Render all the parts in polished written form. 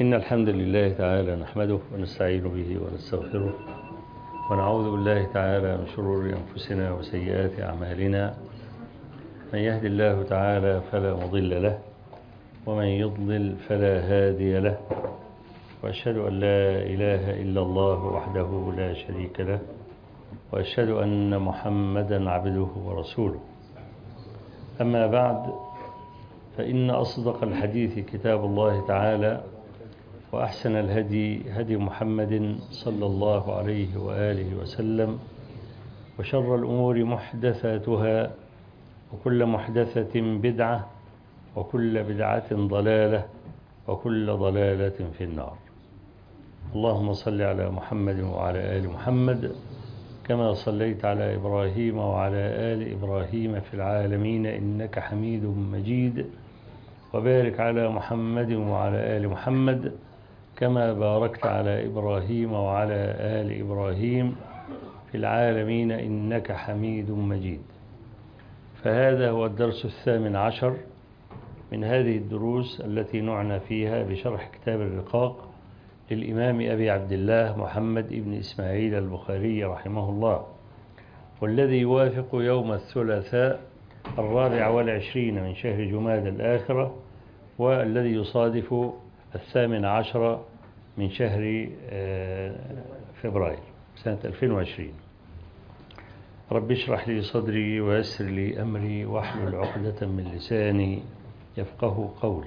إن الحمد لله تعالى نحمده ونستعين به ونستغفره ونعوذ بالله تعالى من شرور أنفسنا وسيئات أعمالنا. من يهد الله تعالى فلا مضل له ومن يضلل فلا هادي له، وأشهد أن لا إله إلا الله وحده لا شريك له، وأشهد أن محمدا عبده ورسوله. أما بعد، فإن أصدق الحديث كتاب الله تعالى، وأحسن الهدي هدي محمد صلى الله عليه وآله وسلم، وشر الأمور محدثاتها، وكل محدثة بدعة، وكل بدعة ضلالة، وكل ضلالة في النار. اللهم صل على محمد وعلى آل محمد كما صليت على إبراهيم وعلى آل إبراهيم في العالمين إنك حميد مجيد، وبارك على محمد وعلى آل محمد كما باركت على إبراهيم وعلى آل إبراهيم في العالمين إنك حميد مجيد. فهذا هو الدرس 18 من هذه الدروس التي نعنى فيها بشرح كتاب الرقاق للإمام أبي عبد الله محمد بن إسماعيل البخاري رحمه الله، والذي يوافق يوم الثلاثاء 24 من شهر جماد الآخرة، والذي يصادف 18 من شهر فبراير سنة 2020. رب اشرح لي صدري ويسر لي أمري واحلل عقدة من لساني يفقه قولي.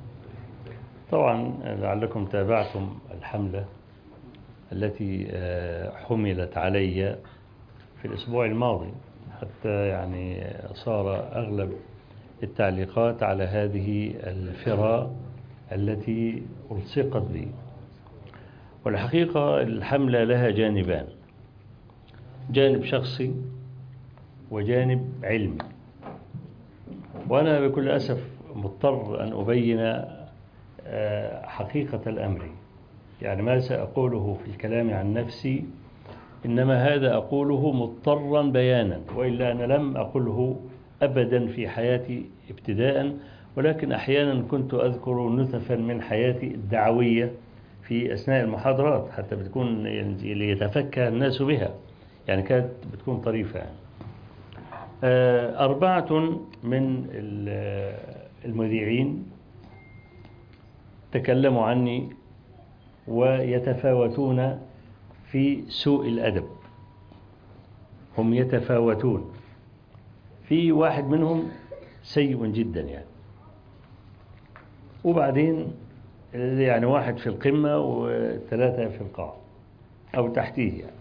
طبعا لعلكم تابعتم الحملة التي حملت علي في الأسبوع الماضي، حتى يعني صار أغلب التعليقات على هذه الفراء التي ألصقت بي. والحقيقة الحملة لها جانبان، جانب شخصي وجانب علمي، وأنا بكل أسف مضطر أن أبين حقيقة الأمر. يعني ما سأقوله في الكلام عن نفسي إنما هذا أقوله مضطرا بيانا، وإلا أنا لم أقوله أبدا في حياتي ابتداء، ولكن أحيانا كنت أذكر نتفا من حياتي الدعوية في أثناء المحاضرات حتى بتكون ليتفكه الناس بها، يعني كانت بتكون طريفة. 4 من المذيعين تكلموا عني ويتفاوتون في سوء الأدب، هم يتفاوتون. في واحد منهم سيء جدا يعني، وبعدين يعني واحد في القمة و3 في القاع أو تحتيه يعني.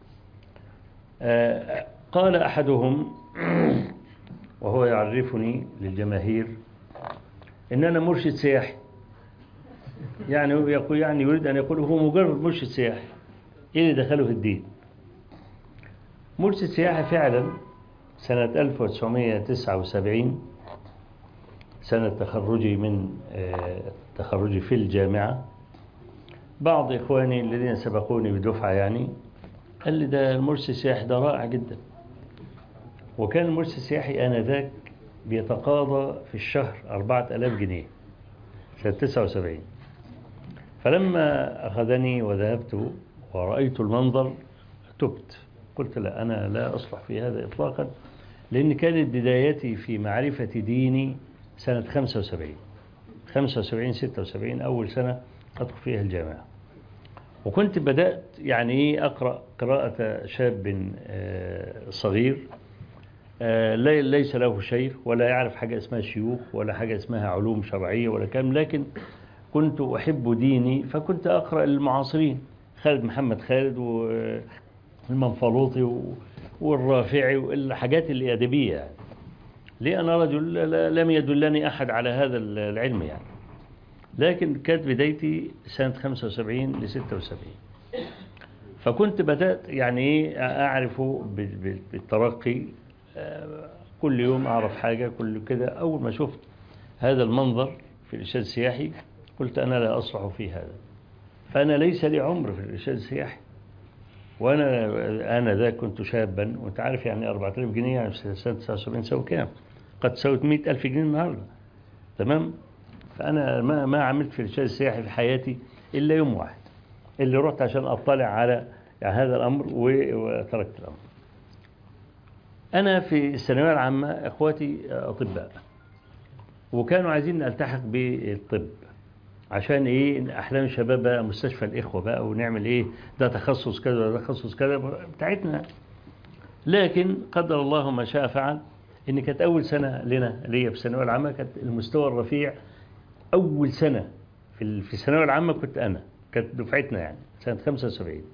قال أحدهم وهو يعرفني للجماهير إن أنا مرشد سياحي، يعني يريد أن يقول هو مجرد مرشد سياحي، إيه اللي دخله في الدين؟ مرشد سياحي فعلا سنة 1979 سنة تخرجي من تخرجي في الجامعة. بعض إخواني الذين سبقوني بدفعة يعني قال لي ده المرشد السياحي ده رائع جدا، وكان المرشد السياحي آنذاك بيتقاضى في الشهر 4000 جنيه سنة 79. فلما أخذني وذهبت ورأيت المنظر تبت، قلت لا، أنا لا أصلح في هذا إطلاقا، لأن كانت بدايتي في معرفة ديني سنة 75 76 أول سنة أدخل فيها الجامعة، وكنت بدأت يعني أقرأ قراءة شاب صغير ليس له شيخ ولا يعرف حاجة اسمها شيوخ ولا حاجة اسمها علوم شرعية ولا كم، لكن كنت أحب ديني، فكنت أقرأ المعاصرين، خالد محمد خالد والمنفلوطي والرافعي والحاجات الأدبية يعني. ليه؟ أنا رجل لم يدلني أحد على هذا العلم يعني، لكن كانت بدايتي سنة 75 ل 76. فكنت بدأت يعني أعرف بالترقي، كل يوم أعرف حاجة كل كده. أول ما شفت هذا المنظر في الإرشاد السياحي قلت أنا لا أصلح في هذا، فأنا ليس لي عمر في الإرشاد السياحي، وأنا ذاك كنت شابا، وأنت عارف يعني 4000 جنيه يعني في سنة 79 سوى كام؟ قد سوت 100,000 جنيه النهاردة، تمام؟ فأنا ما عملت في الإرشاد السياحي في حياتي إلا يوم واحد، اللي رحت عشان أطلع على يعني هذا الأمر وتركت الأمر. أنا في الثانوية العامة إخواتي أطباء، وكانوا عايزين ألتحق بالطب عشان إيه أحلام الشباب بقى مستشفى الإخوة بقى ونعمل إيه ده تخصص كذا وده تخصص كذا بتاعتنا. لكن قدر الله ما شاء فعل، إن كانت أول سنة ليا في الثانوية العامة كانت المستوى الرفيع. أول سنة في الثانوية العامة كنت أنا، كانت دفعتنا يعني سنة 75.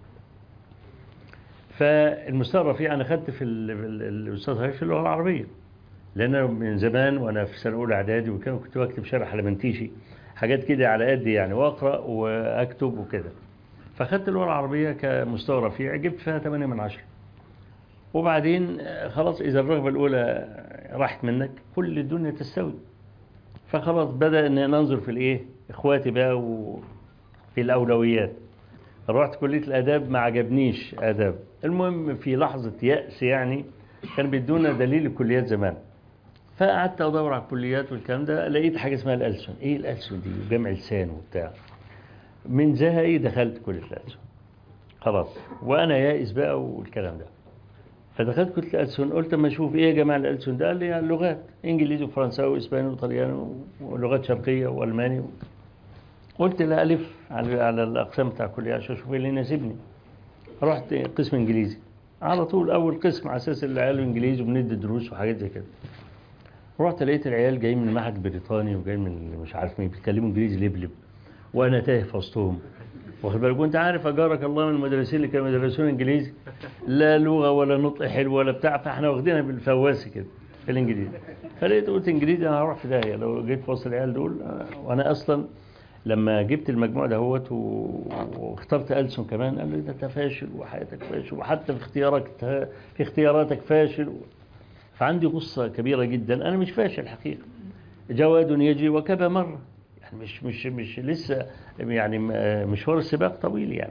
فالمستوى الرفيع أنا خدت في الأستاذ في اللغة العربية، لأن أنا من زمان وأنا في سنة أولى إعدادي كنت بكتب شرح لمنتيشي حاجات كده على قد يعني، وأقرأ وأكتب وكده. فخدت اللغة العربية كمستوى رفيع، جبت فيها 8 من 10. وبعدين خلاص إذا الرغبة الأولى راحت منك كل الدنيا تستوي. فخلاص بدأ أن ننظر في الإيه إخواتي بقى وفي الأولويات. رحت كلية الآداب، ما عجبنيش آداب. المهم في لحظة يأس يعني كان بيدونا دليل الكليات زمان، فقعدت أدور على الكليات والكلام ده، لقيت حاجة اسمها الألسن. إيه الألسن دي؟ جمع لسان وبتاع. من زهقي دخلت كلية الألسن خلاص، وأنا يائس بقى والكلام ده. فدخلت كلية الألسن، قلت اما اشوف ايه يا جماعه الألسن ده. قال لي يعني اللغات انجليزي وفرنساوي واسباني وطلياني ولغات شرقيه والماني. قلت لا الف على الاقسام بتاع الكليه عشان اشوف ايه اللي يناسبني. رحت قسم انجليزي على طول، اول قسم على اساس العيال انجليزي وبندي دروس وحاجات زي كده. رحت لقيت العيال جايين من معهد بريطاني وجايين من مش عارف مين، بيتكلموا انجليزي لبلب وانا تايه في وسطهم، واخد بالك. وانت عارف اجارك الله من المدرسين اللي كانوا يدرسون انجليزي، لا لغه ولا نطق حلو ولا بتاع، فاحنا واخدينها بالفواسي كده في الانجليزي. فلقيت قلت انجليزي انا هروح في داهيه لو جيت في وسط العيال دول. وانا اصلا لما جبت المجموع دهوت واخترت ألسن كمان، قال لي ده انت فاشل وحياتك فاشل، وحتى في اختياراتك فاشل. فعندي غصه كبيره جدا. انا مش فاشل حقيقه، جواد يجري وكبى مره، يعني مش لسه يعني مشوار السباق طويل يعني.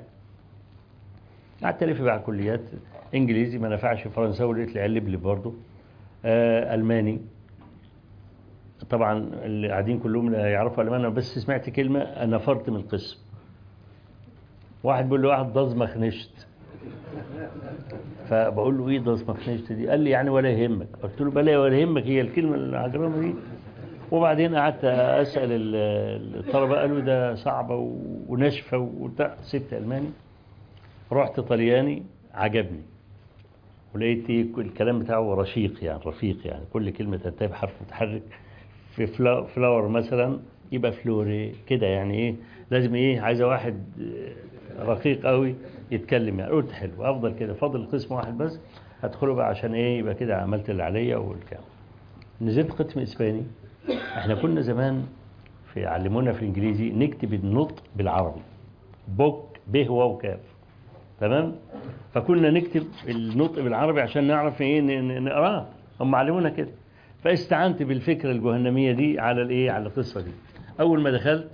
قعدت الف بقى على كليات. انجليزي ما نفعش، فرنساوي لقيت العيال لبلب برضه، الماني طبعا اللي قاعدين كلهم لا يعرفوا الماني، بس سمعت كلمه نفرت من القسم. واحد بيقول له واحد دازمخ نشت، فبقول له ايه دازمخ نشت دي؟ قال لي يعني ولا يهمك. قلت له بلا ولا يهمك، هي الكلمه العجرمه دي. وبعدين قعدت اسال الطلبه، قالوا ده صعبه وناشفه وبتاع. سبت الماني، رحت طلياني، عجبني، ولقيت الكلام بتاعه رشيق يعني رفيق، يعني كل كلمه تنتهي بحرف متحرك. في فلاور مثلا يبقى فلوري كده، يعني ايه لازم ايه عايزه واحد رقيق قوي يتكلم يعني. قلت حلو افضل كده، فاضل قسم واحد بس هدخله بقى عشان ايه يبقى كده عملت اللي عليا والكلام. نزلت قسم اسباني. احنا كنا زمان علمونا في الانجليزي نكتب النطق بالعربي، بوك به واو كاف، تمام. فكنا نكتب النطق بالعربي عشان نعرف ايه نقراه، هم علمونا كده. فاستعنت بالفكره الجهنميه دي على الايه على القصه دي. اول ما دخلت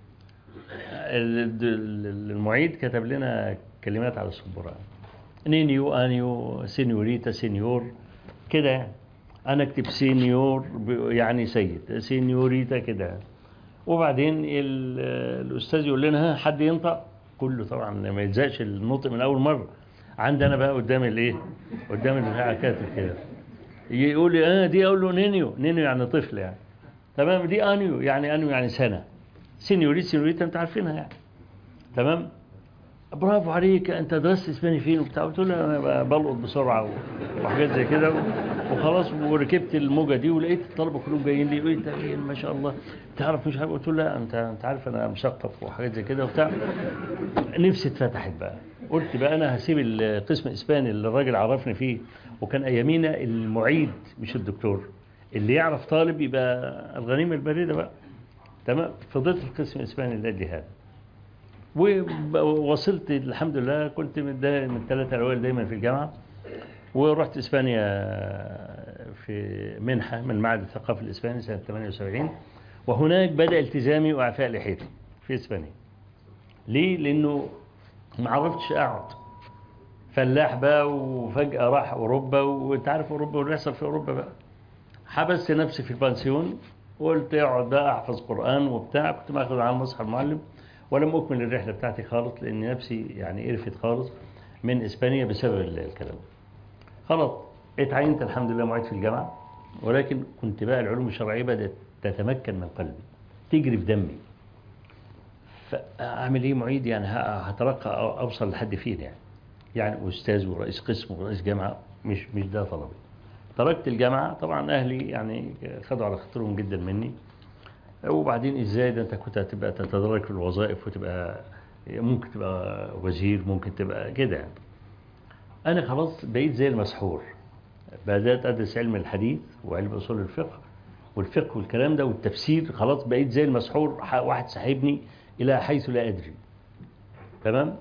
المعيد كتب لنا كلمات على السبوره، نينيو انيو سينيوريتا سينيور كده يعني. انا اكتب سينيور يعني سيد، سينيوريتا كده. وبعدين الاستاذ يقول لنا ها حد ينطق، كله طبعا ما يلزقش النطق من اول مره. عندنا بقى قدام الايه قدام البتاع كاتب كده، يقول لي دي، اقول له نينيو. نينيو يعني طفل يعني، تمام. دي انيو يعني سنه. سينيوريتا انت عارفينها يعني، تمام. برافو عليك، انت درست اسباني فين وبتاع؟ قلت له انا بلقط بسرعه وحاجات زي كده وخلاص. وركبت الموجه دي ولقيت الطلبه كلهم جايين لي يقولوا انت ايه ما شاء الله تعرف مش عارف. قلت له لا انت عارف انا مثقف وحاجات زي كده وبتاع. نفسي اتفتحت بقى، قلت بقى انا هسيب القسم الاسباني اللي الراجل عرفني فيه، وكان ايامينا المعيد مش الدكتور، اللي يعرف طالب يبقى الغنيمه البريده بقى، تمام. فضلت في القسم الاسباني لاجل هذا، ووصلت الحمد لله. كنت من الثلاثة الأوائل دايما في الجامعة. ورحت إسبانيا في منحة من معهد الثقافة الإسباني سنة 78، وهناك بدأ التزامي وإعفاء لحيتي في إسبانيا. ليه؟ لأنه ما عرفتش أقعد، فلاح بقى وفجأة راح أوروبا، وأنت عارف أوروبا واللي يحصل في أوروبا بقى. حبست نفسي في البنسيون وقلت اقعد بقى احفظ قرآن وبتاع. كنت ماخذ على المصحف المعلم، ولم أكمل الرحلة بتاعتي خالص، لأن نفسي يعني قرفت خالص من إسبانيا بسبب الكلام. خلاص اتعينت الحمد لله معيد في الجامعة، ولكن كنت بقى العلوم الشرعية بدأت تتمكن من قلبي، تجري في دمي. فأعمل إيه معيد يعني؟ هترقى أوصل لحد فين يعني؟ يعني أستاذ ورئيس قسم ورئيس جامعة، مش ده طلبي. تركت الجامعة، طبعا أهلي يعني خدوا على خاطرهم جدا مني. وبعدين إزاي ده أنت كنت هتبقى تتدرج في الوظائف وتبقى ممكن تبقى وزير، ممكن تبقى كده يعني. أنا خلاص بقيت زي المسحور، بدأت أدرس علم الحديث وعلم أصول الفقه والفقه والكلام ده والتفسير. خلاص بقيت زي المسحور، واحد سحبني إلى حيث لا أدري. تمام.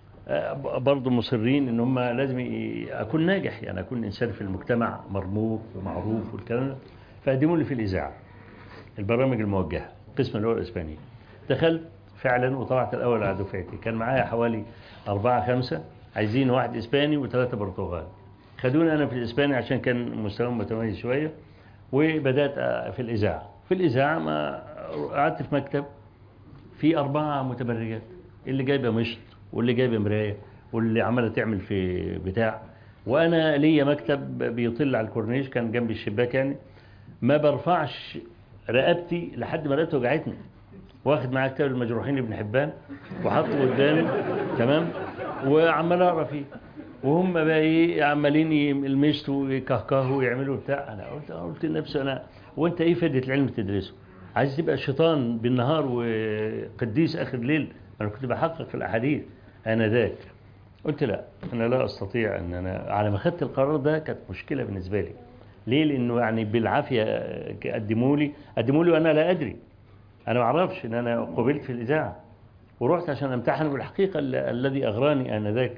برضو مصرين إن هم لازم أكون ناجح، يعني أكون إنسان في المجتمع مرموق ومعروف والكلام ده. فقدموا لي في الإذاعة البرامج الموجهة، قسم اللغة الإسبانية. دخلت فعلا وطلعت الأول على دفعتي. كان معايا حوالي 4 5 عايزين، واحد إسباني و3 برتغال. خدوني أنا في الإسباني عشان كان مستواهم متميز شوية. وبدأت في الإذاعة. في الإذاعة ما قعدت في مكتب في 4 متبرجات، اللي جايبة مشط واللي جايبة مراية واللي عمالة تعمل في بتاع. وأنا ليا مكتب بيطل على الكورنيش، كان جنب الشباك يعني. ما برفعش رقبتي لحد ما رقبتي وجعتني. واخد معايا كتاب المجروحين ابن حبان وحطه قدامي، تمام، وعمال اقرا فيه. وهم بقى ايه عمالين يلمسوا ويكهكهوا ويعملوا بتاع. انا قلت لنفسي انا، وانت ايه فائده العلم تدرسه؟ عايز تبقى شيطان بالنهار وقديس اخر ليل؟ انا كنت بحقق في الاحاديث انا ذاك. قلت لا، انا لا استطيع ان انا. على ما خدت القرار ده كانت مشكله بالنسبه لي. ليه؟ لانه يعني بالعافيه قدموا لي وانا لا ادري. انا ما اعرفش ان انا قبلت في الاذاعه، ورحت عشان امتحن. والحقيقه الذي اغراني انذاك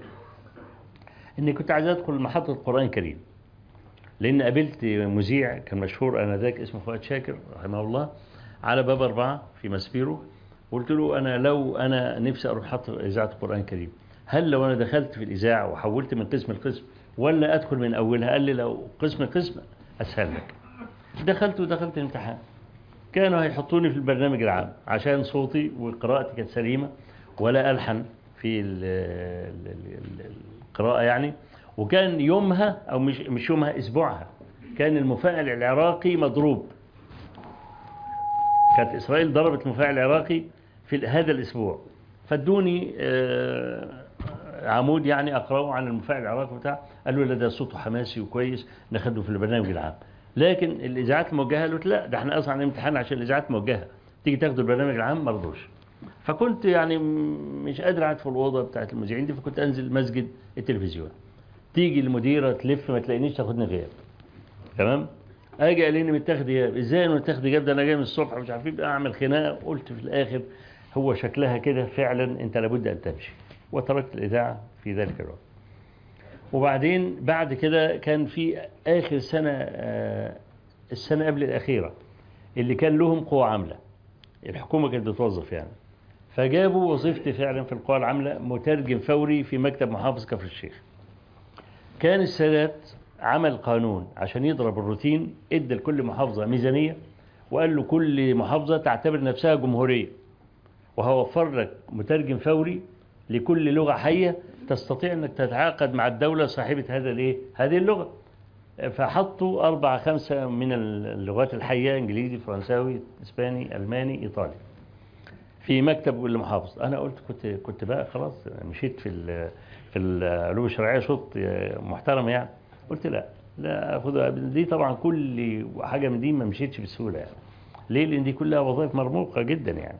اني كنت عايز ادخل محطه قران كريم، لان قابلت مذيع كان مشهور انذاك اسمه فؤاد شاكر رحمه الله على باب 4 في ماسبيرو. قلت له انا لو انا نفسي اروح محطه اذاعه القران الكريم، هل لو انا دخلت في الاذاعه وحولت من قسم لقسم ولا ادخل من اولها؟ قال لي لو قسم اسهل لك. دخلت الامتحان. كانوا هيحطوني في البرنامج العام عشان صوتي وقراءتي كانت سليمة، ولا ألحن في القراءة يعني. وكان يومها أو مش يومها، أسبوعها كان المفاعل العراقي مضروب. كانت إسرائيل ضربت المفاعل العراقي في هذا الأسبوع. فادوني عمود يعني أقرأه عن المفاعل العراقي بتاع. قالوا لا ده صوته حماسي وكويس ناخده في البرنامج العام. لكن الإذاعات الموجهة قالت لا، ده احنا أصلا امتحان عشان الإذاعات موجهة، تيجي تاخدوا البرنامج العام. ما رضوش. فكنت يعني مش قادر أقعد في الأوضة بتاعت المذيعين دي، فكنت أنزل مسجد التلفزيون. تيجي المديرة تلف ما تلاقينيش، تاخدني غياب. تمام. اجي قال لي متاخد غياب. ازاي انا متاخد غياب؟ ده انا جاي من الصبح مش عارف ايه. اعمل خناقه. قلت في الاخر هو شكلها كده فعلا، انت لابد ان تمشي. وتركت الاذاعه في ذلك الوقت. وبعدين بعد كده كان في اخر سنه، السنه قبل الاخيره، اللي كان لهم قوى عامله، الحكومه كانت بتوظف يعني. فجابوا وظيفتي فعلا في القوى العامله مترجم فوري في مكتب محافظ كفر الشيخ. كان السادات عمل قانون عشان يضرب الروتين، ادى لكل محافظة ميزانية وقال له كل محافظة تعتبر نفسها جمهورية، وهوفر لك مترجم فوري لكل لغة حية تستطيع انك تتعاقد مع الدولة صاحبة هذه اللغة. فحطوا 4 5 من اللغات الحية، انجليزي فرنساوي اسباني الماني ايطالي، في مكتب المحافظ. انا قلت كنت بقى خلاص مشيت في العلوم الشرعيه شوط محترم يعني. قلت لا اخدها دي. طبعا كل حاجه من دي ما مشيتش بسهوله يعني. ليه؟ لان دي كلها وظائف مرموقه جدا يعني.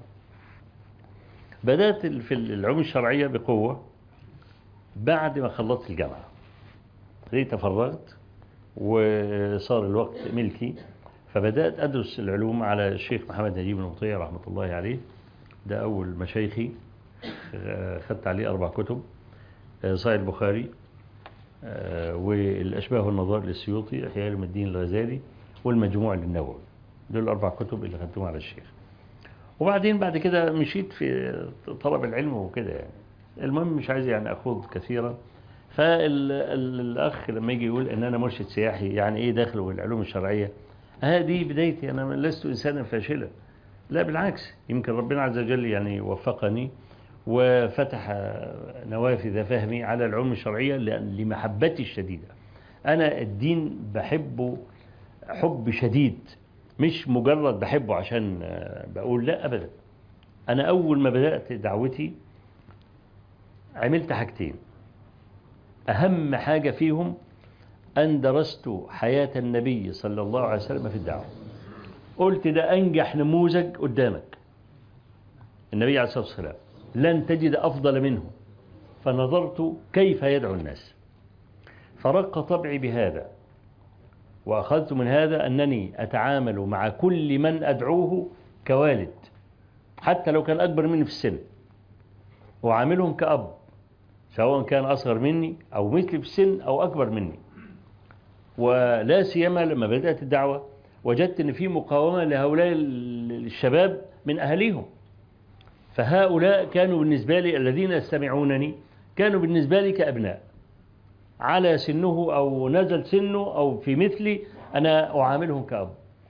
بدات في العلوم الشرعيه بقوه بعد ما خلصت الجامعه. تفرغت وصار الوقت ملكي، فبدات ادرس العلوم على الشيخ محمد نجيب المطيع رحمه الله عليه. ده أول مشايخي. خدت عليه 4 كتب: صحيح البخاري، والأشباه والنظائر للسيوطي، إحياء علوم الدين الغزالي، والمجموع للنووي. دول 4 كتب اللي خدتهم على الشيخ. وبعدين بعد كده مشيت في طلب العلم وكده يعني. المهم مش عايز يعني أخوض كثيرا. فالأخ لما يجي يقول إن أنا مرشد سياحي، يعني إيه داخل العلوم الشرعية؟ هذه بدايتي. أنا لست إنسانا فاشلا، لا بالعكس، يمكن ربنا عز وجل يعني وفقني وفتح نوافذ فهمي على العلوم الشرعية لمحبتي الشديدة. أنا الدين بحبه حب شديد، مش مجرد بحبه عشان بقول، لا أبدا. أنا أول ما بدأت دعوتي عملت حاجتين، أهم حاجة فيهم أن درست حياة النبي صلى الله عليه وسلم في الدعوة. قلت ده أنجح نموذج قدامك، النبي عليه الصلاة والسلام، لن تجد أفضل منه. فنظرت كيف يدعو الناس، فرق طبعي بهذا، وأخذت من هذا أنني أتعامل مع كل من أدعوه كوالد، حتى لو كان أكبر مني في السن، وعاملهم كأب، سواء كان أصغر مني أو مثلي في السن أو أكبر مني. ولا سيما لما بدأت الدعوة وجدت أن في مقاومة لهؤلاء الشباب من أهليهم، فهؤلاء كانوا بالنسبة لي الذين يستمعونني كانوا بالنسبة لي كأبناء، على سنه أو نزل سنه أو في مثلي، أنا أعاملهم كأب.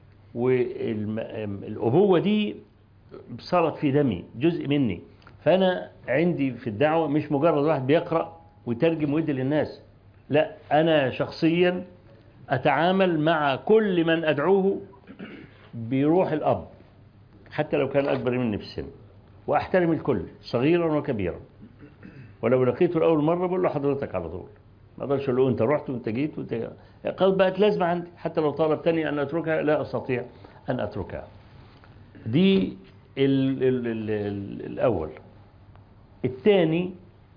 والأبوة دي صارت في دمي، جزء مني. فأنا عندي في الدعوة مش مجرد واحد بيقرأ ويترجم ويدي للناس، لا، أنا شخصيا أتعامل مع كل من أدعوه بروح الأب، حتى لو كان أكبر مني في السن، وأحترم الكل صغيرا وكبيرا. ولو لقيته لأول مرة بقول له حضرتك على طول، ما أقدرش أقول له أنت رحت وأنت جيت وأنت، قال بقت لازمة عندي، حتى لو طلبتني أن أتركها لا أستطيع أن أتركها. دي الأول. الثاني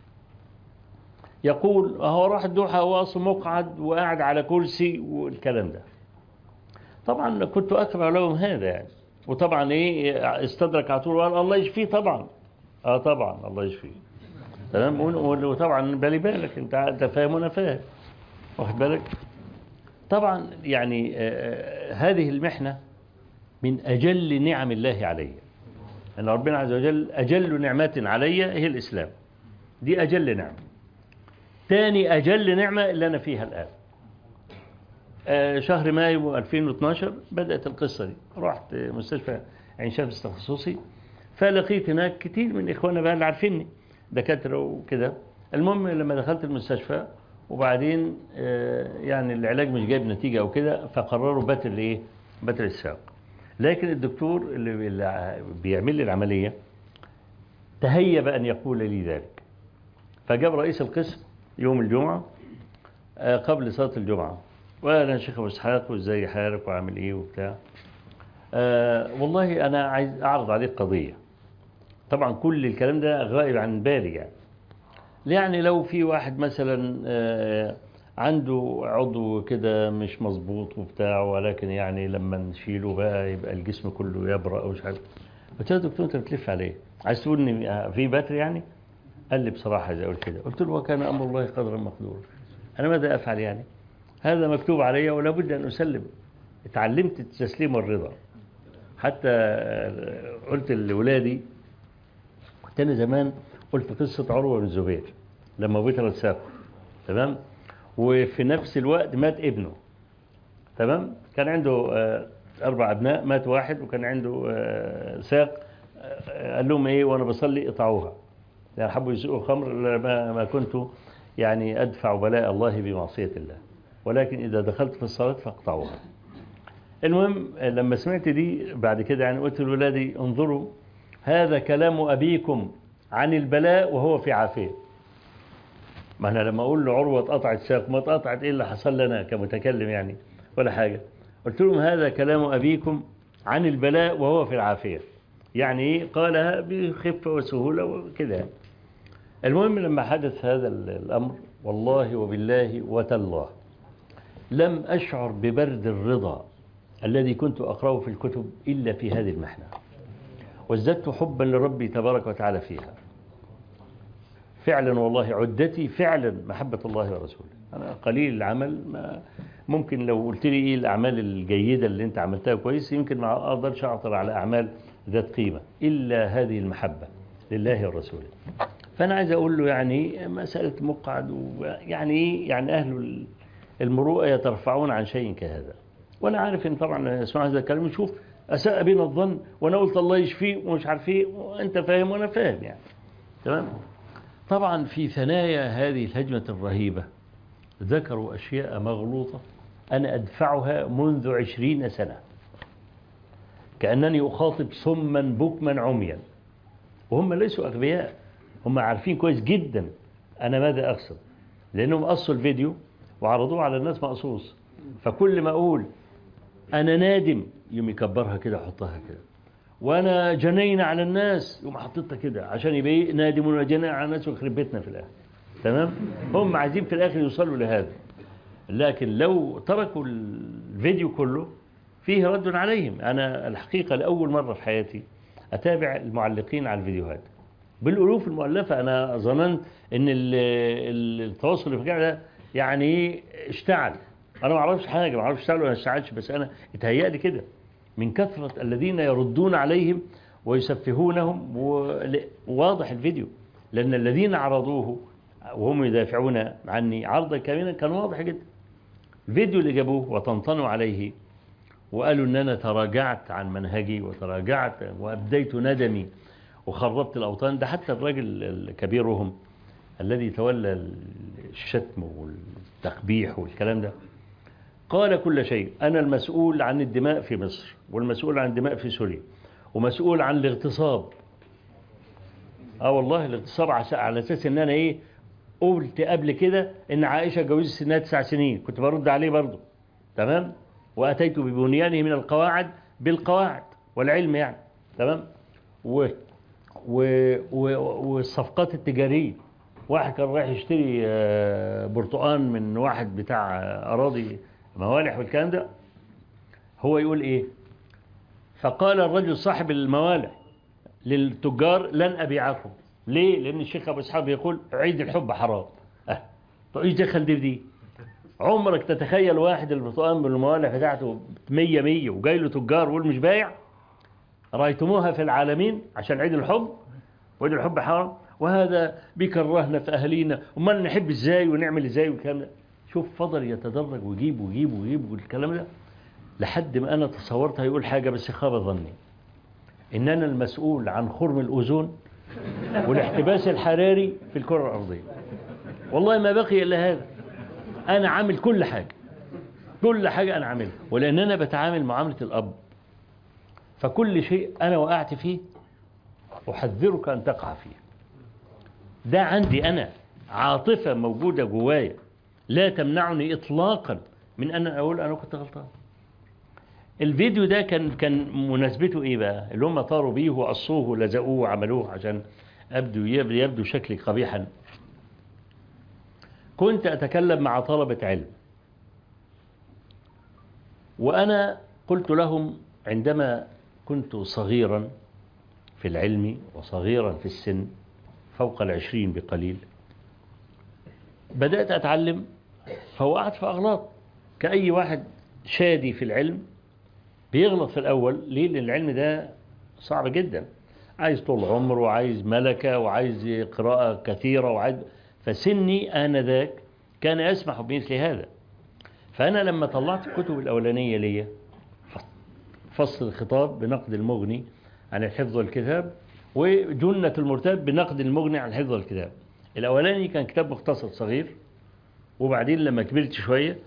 يقول هو راح الدوحة هو أصلا مقعد وقاعد على كرسي والكلام ده. طبعا كنت أكره لهم هذا يعني، وطبعا استدرك على طول وقال الله يشفيه طبعا. طبعا الله يشفيه، تمام. وطبعا بالي بالك انت فاهم وانا فاهم، واخد بالك. طبعا يعني هذه المحنة من أجل نعم الله علي، أن ربنا عز وجل أجل نعمة علي هي الإسلام، دي أجل نعمة. ثاني أجل نعمة اللي أنا فيها الآن، شهر مايو 2012 بدأت القصة دي. رحت مستشفى عين شمس تخصصي، فلقيت هناك كتير من إخواننا بقى اللي عارفيني، دكاترة وكده. المهم لما دخلت المستشفى وبعدين يعني العلاج مش جايب نتيجة أو كده، فقرروا بتر الساق. لكن الدكتور اللي بيعمل لي العملية تهيب أن يقول لي ذلك، فجاب رئيس القسم يوم الجمعة قبل صلاة الجمعة، وأنا شيخ أبو إسحاق وإزاي حالك وعامل إيه وبتاع. والله أنا عايز أعرض عليك قضية. طبعا كل الكلام ده غائب عن بالي يعني لو في واحد مثلا عنده عضو كده مش مظبوط وبتاع، ولكن يعني لما نشيله بقى يبقى الجسم كله يبرأ أو مش عارف. قلت له يا دكتور أنت بتلف عليه، عايز تقول إن في بتر يعني؟ قال لي بصراحة زي قلت كده. قلت له وكان أمر الله قدرا مقدورا، أنا ماذا أفعل يعني؟ هذا مكتوب علي ولا بد أن أسلم. اتعلمت التسليم والرضا. حتى قلت لأولادي، كنت أنا زمان قلت قصة عروة بن الزبير لما بيتر الساق، تمام، وفي نفس الوقت مات ابنه، تمام. كان عنده 4 أبناء، مات واحد، وكان عنده ساق. قال لهم إيه وأنا بصلي اقطعوها، يعني حبوا يسوقوا خمر، ما كنت يعني أدفع بلاء الله بمعصية الله، ولكن إذا دخلت في الصلاة فاقطعوها. المهم لما سمعت دي بعد كده يعني قلت لولادي انظروا، هذا كلام أبيكم عن البلاء وهو في عافية. ما أنا لما أقول له عروة اتقطعت ساق، ما اتقطعت إيه اللي حصل لنا كمتكلم يعني ولا حاجة. قلت لهم هذا كلام أبيكم عن البلاء وهو في العافية، يعني إيه؟ قالها بخفة وسهولة وكده. المهم لما حدث هذا الأمر، والله وبالله وتالله لم أشعر ببرد الرضا الذي كنت أقرأه في الكتب إلا في هذه المحنة، وازددت حبا لربي تبارك وتعالى فيها. فعلا والله عدتي فعلا محبة الله ورسوله. أنا قليل العمل، ممكن لو قلت لي إيه الأعمال الجيدة اللي أنت عملتها كويس، يمكن ما أقدرش أعطر على أعمال ذات قيمة إلا هذه المحبة لله ورسوله. فأنا عايز أقول له يعني مسألة مقعد، ويعني إيه يعني أهل المروءة يترفعون عن شيء كهذا. وأنا عارف إن طبعا اسمع هذا الكلام يشوف أساء بنا الظن، وأنا قلت الله يشفيه ومش عارف إيه، وأنت فاهم وأنا فاهم يعني. تمام. طبعا في ثنايا هذه الهجمة الرهيبة ذكروا أشياء مغلوطة أنا أدفعها منذ 20 سنة، كأنني أخاطب صما بكما عميا، وهم ليسوا أغبياء، هم عارفين كويس جدا أنا ماذا أقصد، لأنهم قصوا الفيديو وعرضوه على الناس مقصوص. فكل ما أقول أنا نادم يوم يكبرها كده يحطها كده، وأنا جنين على الناس يوم حطيتها كده عشان يبقى نادم وجنين على الناس ويخرب بيتنا في الآخر. تمام. هم عايزين في الآخر يوصلوا لهذا، لكن لو تركوا الفيديو كله فيه رد عليهم. أنا الحقيقة لأول مرة في حياتي أتابع المعلقين على الفيديوهات بالألوف المؤلفة. أنا ظننت أن التواصل الاجتماعي ده يعني اشتعل. أنا ما أعرفش حاجة، ما أعرفش اشتعل ولا ما اشتعلش، بس أنا اتهيأ لي كده من كثرة الذين يردون عليهم ويسفهونهم. وواضح الفيديو، لأن الذين عرضوه وهم يدافعون عني عرضا كاملا كان واضح جدا. الفيديو اللي جابوه وطنطنوا عليه وقالوا أن أنا تراجعت عن منهجي وتراجعت وأبديت ندمي وخربت الأوطان. ده حتى الراجل الكبيرهم الذي تولى الشتم والتقبيح والكلام ده قال كل شيء. أنا المسؤول عن الدماء في مصر، والمسؤول عن الدماء في سوريا، ومسؤول عن الاغتصاب. والله الاغتصاب على أساس أن أنا إيه قلت قبل كده أن عائشة جوزت سنها 9 سنين، كنت برد عليه برضه. تمام. وأتيت ببنيانه من القواعد بالقواعد والعلم يعني. تمام. والصفقات التجارية، واحد كان رايح يشتري برتقان من واحد بتاع أراضي موالح والكلام ده، هو يقول إيه؟ فقال الرجل صاحب الموالح للتجار لن أبيعكم. ليه؟ لأن الشيخ أبو إسحاق يقول عيد الحب حرام. طيب إيش دخل دي؟ عمرك تتخيل واحد البرتقان من الموالح بتاعته 100 وجاي له تجار ويقول مش بايع؟ رأيتموها في العالمين عشان عيد الحب، وعيد الحب حرام، وهذا بيكرهنا في أهلينا، وما نحب إزاي ونعمل إزاي والكلام ده. شوف فضل يتدرج ويجيب ويجيب ويجيب والكلام ده لحد ما أنا تصورت هيقول حاجة، بس خاب ظني إن أنا المسؤول عن خرم الأوزون والاحتباس الحراري في الكرة الأرضية. والله ما بقي إلا هذا. أنا عامل كل حاجة، كل حاجة أنا عاملها، ولأن أنا بتعامل معاملة الأب، فكل شيء أنا وقعت فيه أحذرك أن تقع فيه. ده عندي أنا عاطفة موجودة جوايا لا تمنعني إطلاقا من أن أقول أنا كنت غلطان. الفيديو ده كان مناسبته إيه بقى؟ اللي هم طاروا بيه وقصوه ولزقوه وعملوه عشان يبدو شكلي قبيحا. كنت أتكلم مع طلبة علم، وأنا قلت لهم عندما كنت صغيرا في العلم وصغيرا في السن فوق 20 بقليل، بدأت أتعلم فوقعت في أغلاط كأي واحد شادي في العلم بيغلط في الأول. ليه؟ لأن العلم ده صعب جدا، عايز طول عمر وعايز ملكة وعايز قراءة كثيرة وعايز، فسني آنذاك كان يسمح بمثل هذا. فأنا لما طلعت الكتب الأولانية لي فصل الخطاب بنقد المغني عن الحفظ والكتاب، وجنة المرتاب بنقد المغني عن الحفظ والكتاب. الأولاني كان كتاب مختصر صغير، وبعدين لما كبرت شوية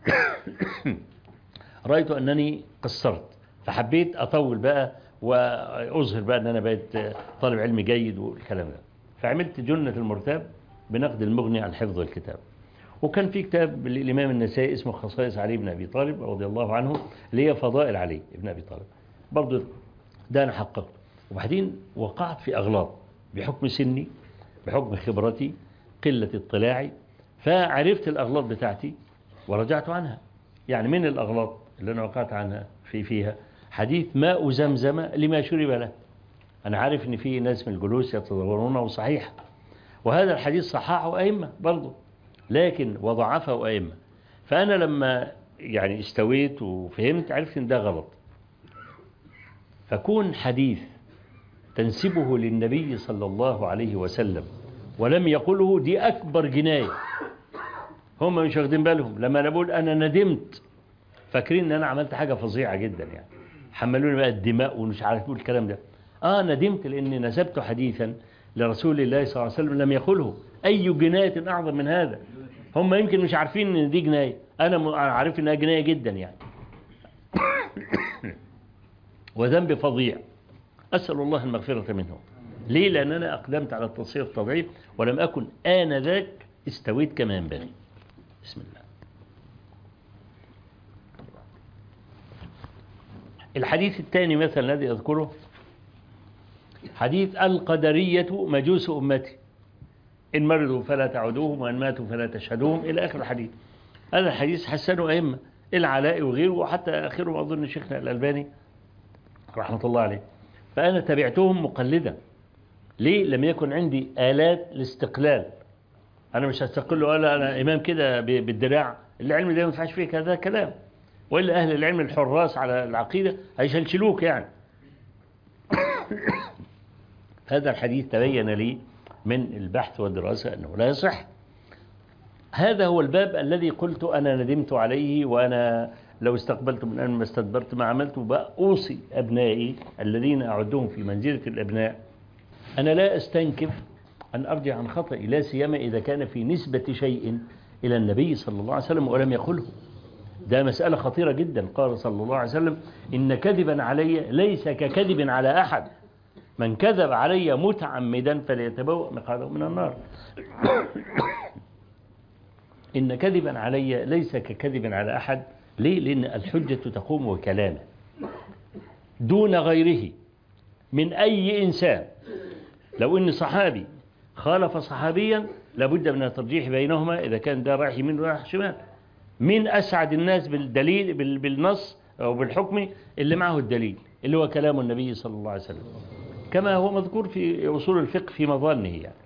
رأيت أنني قصرت، فحبيت أطول بقى وأظهر بقى أن أنا بقيت طالب علم جيد والكلام ده، فعملت جنة المرتاب بنقد المغني عن الحفظ والكتاب. وكان في كتاب للإمام النسائي اسمه خصائص علي بن أبي طالب رضي الله عنه، اللي هي فضائل علي بن أبي طالب، برضو ده أنا حققت. وبعدين وقعت في أغلاط بحكم سني، بحكم خبرتي، قلة اطلاعي، فعرفت الأغلاط بتاعتي ورجعت عنها. يعني من الأغلاط اللي أنا وقعت عنها فيها حديث ماء زمزم لما شرب له. أنا عارف أن في ناس من الجلوس يتظاهرونه صحيح، وهذا الحديث صححه أئمة برضو، لكن وضعفه أئمة. فأنا لما يعني استويت وفهمت عرفت أن ده غلط. فكون حديث تنسبه للنبي صلى الله عليه وسلم ولم يقله، دي أكبر جناية. هم مش واخدين بالهم. لما أنا بقول أنا ندمت فاكرين ان انا عملت حاجة فظيعة جدا يعني، حملوني بقى الدماء ومش عارف اقول الكلام ده. ندمت لاني نسبت حديثا لرسول الله صلى الله عليه وسلم لم يقله. اي جناية اعظم من هذا؟ هم يمكن مش عارفين ان دي جناية، انا عارف انها جناية جدا يعني. وذنب فظيع، اسأل الله المغفرة منه. ليه؟ لان انا اقدمت على التصحيح التضعيف ولم اكن آنذاك استويت كما ينبغي. بسم الله. الحديث الثاني مثلا الذي أذكره حديث القدرية مجوس أمتي، إن مرضوا فلا تعودوهم وإن ماتوا فلا تشهدوهم إلى آخر الحديث. هذا الحديث حسنه أئمة، العلاء وغيره، وحتى آخره أظن شيخنا الألباني رحمة الله عليه. فأنا تبعتهم مقلدا. ليه؟ لم يكن عندي آلات الاستقلال. أنا مش هستقل ولا أنا إمام كده بالدراع، العلم ده ما ينفعش فيه كذا كلام، وإلا أهل العلم الحراس على العقيدة هيشلشلوك يعني. هذا الحديث تبين لي من البحث والدراسة أنه لا يصح. هذا هو الباب الذي قلت أنا ندمت عليه، وأنا لو استقبلت من أن ما استدبرت ما عملت. بأوصي أبنائي الذين أعدهم في منزلة الأبناء، أنا لا أستنكف أن أرجع عن خطئي، لا سيما إذا كان في نسبة شيء إلى النبي صلى الله عليه وسلم ولم يقله. ده مسألة خطيرة جدا. قال صلى الله عليه وسلم إن كذبا علي ليس ككذب على أحد، من كذب علي متعمدا فليتبوأ مقعده من النار. إن كذبا علي ليس ككذب على أحد. ليه؟ لأن الحجة تقوم وكلامه دون غيره من أي إنسان. لو إن صحابي خالف صحابيا لابد من الترجيح بينهما إذا كان ده رايح يمين ورايح شمال. من أسعد الناس بالدليل بالنص أو بالحكم اللي معه الدليل اللي هو كلام النبي صلى الله عليه وسلم، كما هو مذكور في أصول الفقه في مظانه يعني.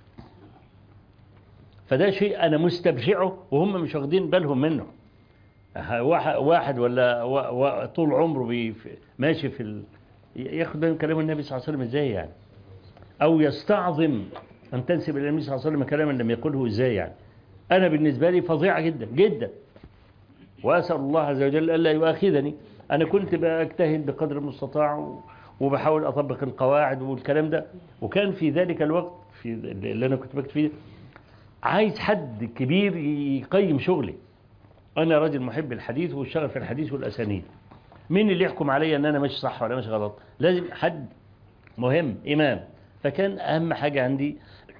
فده شيء أنا مستبشعه وهم مش واخدين بالهم منه. واحد ولا طول عمره ماشي ياخد بالهم كلام النبي صلى الله عليه وسلم ازاي يعني، أو يستعظم أن تنسب إلى النبي صلى الله عليه وسلم كلاما لم يقله ازاي يعني. أنا بالنسبة لي فظيعة جدا جدا، وأسأل الله عز وجل ألا يؤاخذني. أنا كنت بأجتهد بقدر المستطاع وبحاول أطبق القواعد والكلام ده، وكان في ذلك الوقت في اللي أنا كنت بكتب فيه عايز حد كبير يقيم شغلي. أنا راجل محب الحديث والشغل في الحديث والأسانيد، مين اللي يحكم علي أن أنا ماشي صح ولا ماشي غلط؟ لازم حد مهم، إمام. فكان أهم حاجة عندي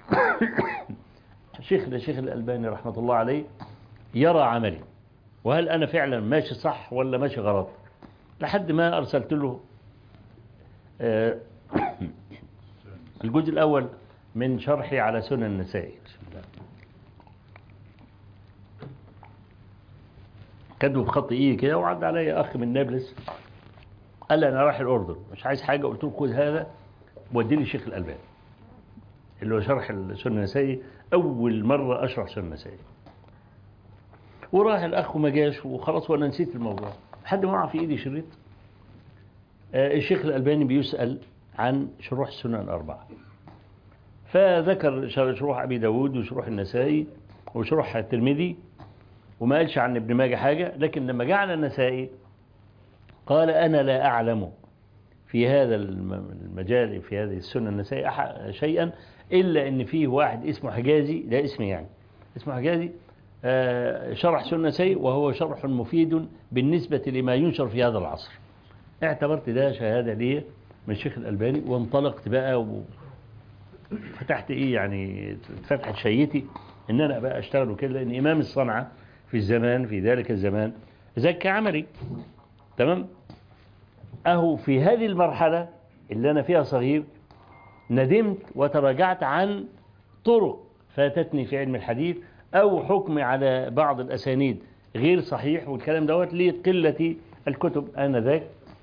شيخ الألباني رحمة الله عليه يرى عملي، وهل أنا فعلا ماشي صح ولا ماشي غلط. لحد ما أرسلت له الجزء الأول من شرحي على سنن النسائي. كاتبه بخط إيه كده، وعد علي أخ من نابلس قال لي أنا رايح الأردن مش عايز حاجة. قلت له خد هذا ودي لي الشيخ الألباني اللي هو شرح السنن النسائي، أول مرة أشرح سنن النسائي. وراح الأخ وما جاش وخلاص، وأنا نسيت الموضوع لحد ما وقع في إيدي شريط الشيخ الألباني بيسأل عن شروح السنن الأربعة، فذكر شروح أبي داود وشروح النسائي وشروح الترمذي، وما قالش عن ابن ماجه حاجة. لكن لما جاء على النسائي قال أنا لا أعلم في هذا المجال في هذه السنة النسائي شيئا إلا أن فيه واحد اسمه حجازي، ده اسمه يعني اسمه حجازي شرح سنة النسائي، وهو شرح مفيد بالنسبة لما ينشر في هذا العصر. اعتبرت ده شهادة لي من الشيخ الألباني، وانطلقت بقى وفتحت يعني فتحت شيتي ان انا بقى اشتغل وكده، لان امام الصنعة في ذلك الزمان زكى عملي. تمام. اهو في هذه المرحلة اللي انا فيها صغير ندمت وتراجعت عن طرق فاتتني في علم الحديث، او حكم على بعض الاسانيد غير صحيح والكلام دوت لقلة الكتب آنذاك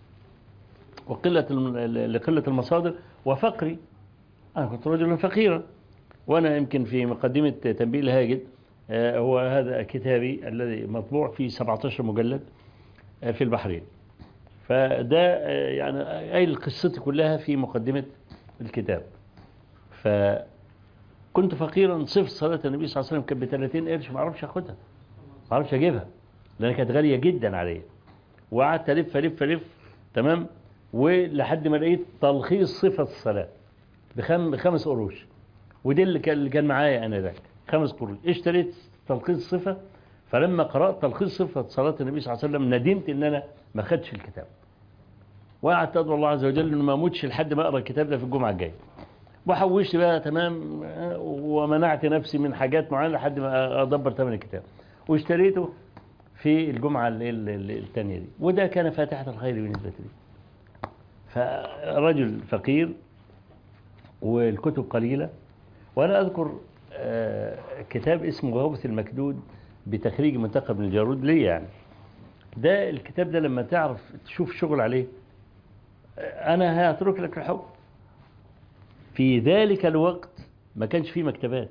لقلة المصادر وفقري. أنا كنت رجلا فقيرا، وأنا يمكن في مقدمة تنبيه الهاجد هو هذا كتابي الذي مطبوع في 17 مجلد في البحرين. فده يعني قايل قصتي كلها في مقدمة الكتاب. فكنت فقيرا صفر. صلاة النبي صلى الله عليه وسلم كانت ب30 قرش، ما أعرفش أخدها، ما أعرفش أجيبها لأن كانت غالية جدا علي. وقعدت ألف ألف ألف، تمام، ولحد ما لقيت تلخيص صفة الصلاة ب5 قروش، ودي اللي كان معايا أنا ده 5 قروش. اشتريت تلخيص الصفة، فلما قرأت تلخيص صفة صلاة النبي صلى الله عليه وسلم ندمت إن أنا ما خدش الكتاب، وقعدت أدعو الله عز وجل إنه ما أموتش لحد ما أقرأ الكتاب ده في الجمعة الجاية. وحوشت بقى تمام، ومنعت نفسي من حاجات معينة لحد ما أدبر ثمن الكتاب، واشتريته في الجمعة الثانية دي، وده كان فاتحة الخير بالنسبة لي. فرجل فقير والكتب قليلة. وأنا أذكر كتاب اسمه غوث المكدود بتخريج منتخب من الجارود ليه يعني. ده الكتاب ده لما تعرف تشوف شغل عليه، أنا هترك لك الحكم. في ذلك الوقت ما كانش فيه مكتبات،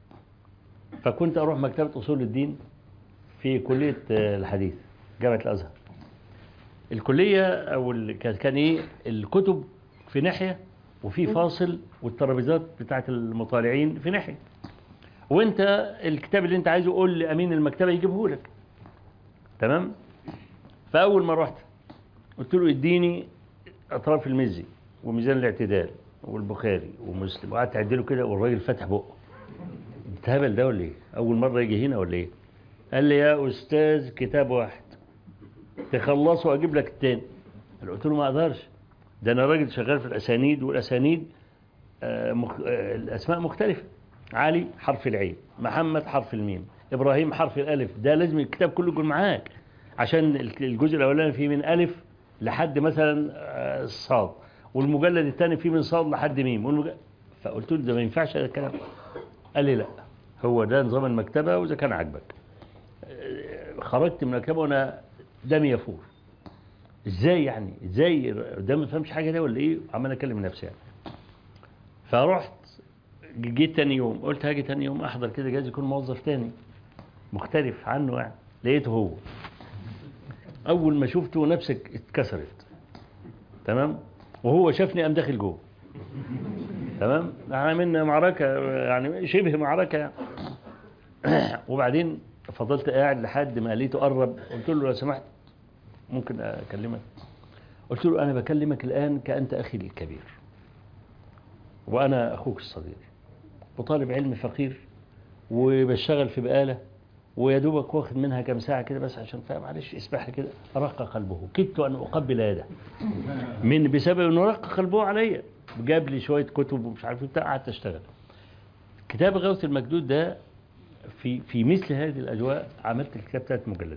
فكنت أروح مكتبة أصول الدين في كلية الحديث جامعة الأزهر. الكلية أو كان إيه، الكتب في ناحية وفي فاصل، والترابيزات بتاعت المطالعين في ناحية، وانت الكتاب اللي انت عايزه قول لأمين المكتبة يجيبه لك، تمام. فأول ما رحت قلت له اديني أطراف المزي وميزان الاعتدال والبخاري ومسلم، وقعدت أعدله كده، والراجل فتح بقه، انت هبل ده ولا ايه؟ أول مرة يجي هنا ولا ايه؟ قال لي يا أستاذ كتاب واحد تخلصه وأجيب لك التاني. قلت له ما أقدرش، ده أنا راجل شغال في الأسانيد، والأسانيد الأسماء مختلفة، علي حرف العين، محمد حرف الميم، إبراهيم حرف الألف، ده لازم الكتاب كله يكون معاك، عشان الجزء الأولاني فيه من ألف لحد مثلا صاد، والمجلد الثاني فيه من صاد لحد ميم فقلت له ده ما ينفعش هذا الكلام. قال لي لا، هو ده نظام المكتبة وإذا كان عاجبك. خرجت من المكتبة وأنا دمي يفور. ازاي يعني؟ ازاي ده ما فهمش حاجة ده ولا ايه؟ عمال اكلم نفسي يعني. فرحت جيت تاني يوم، قلت هاجي تاني يوم احضر كده، جايز يكون موظف تاني مختلف عنه يعني. لقيته هو. اول ما شفته نفسك اتكسرت، تمام، وهو شافني قام داخل جوه، تمام. عملنا معركة يعني، شبه معركة يعني. وبعدين فضلت قاعد لحد ما لقيته قرب، قلت له لو سمحت ممكن اكلمك؟ قلت له انا بكلمك الان كأنت اخي الكبير، وانا اخوك الصغير، وطالب علم فقير، وبشتغل في بقالة، ويا دوبك واخد منها كام ساعة كده بس عشان فاهم، معلش اسمح لي كده. رق قلبه، كدت أن أقبل يده من بسبب أنه رق قلبه عليا، جاب لي شوية كتب ومش عارف بتاع، قعدت أشتغل. كتاب غوث المكدود ده في مثل هذه الأجواء عملت الكتاب 3 مجلدات.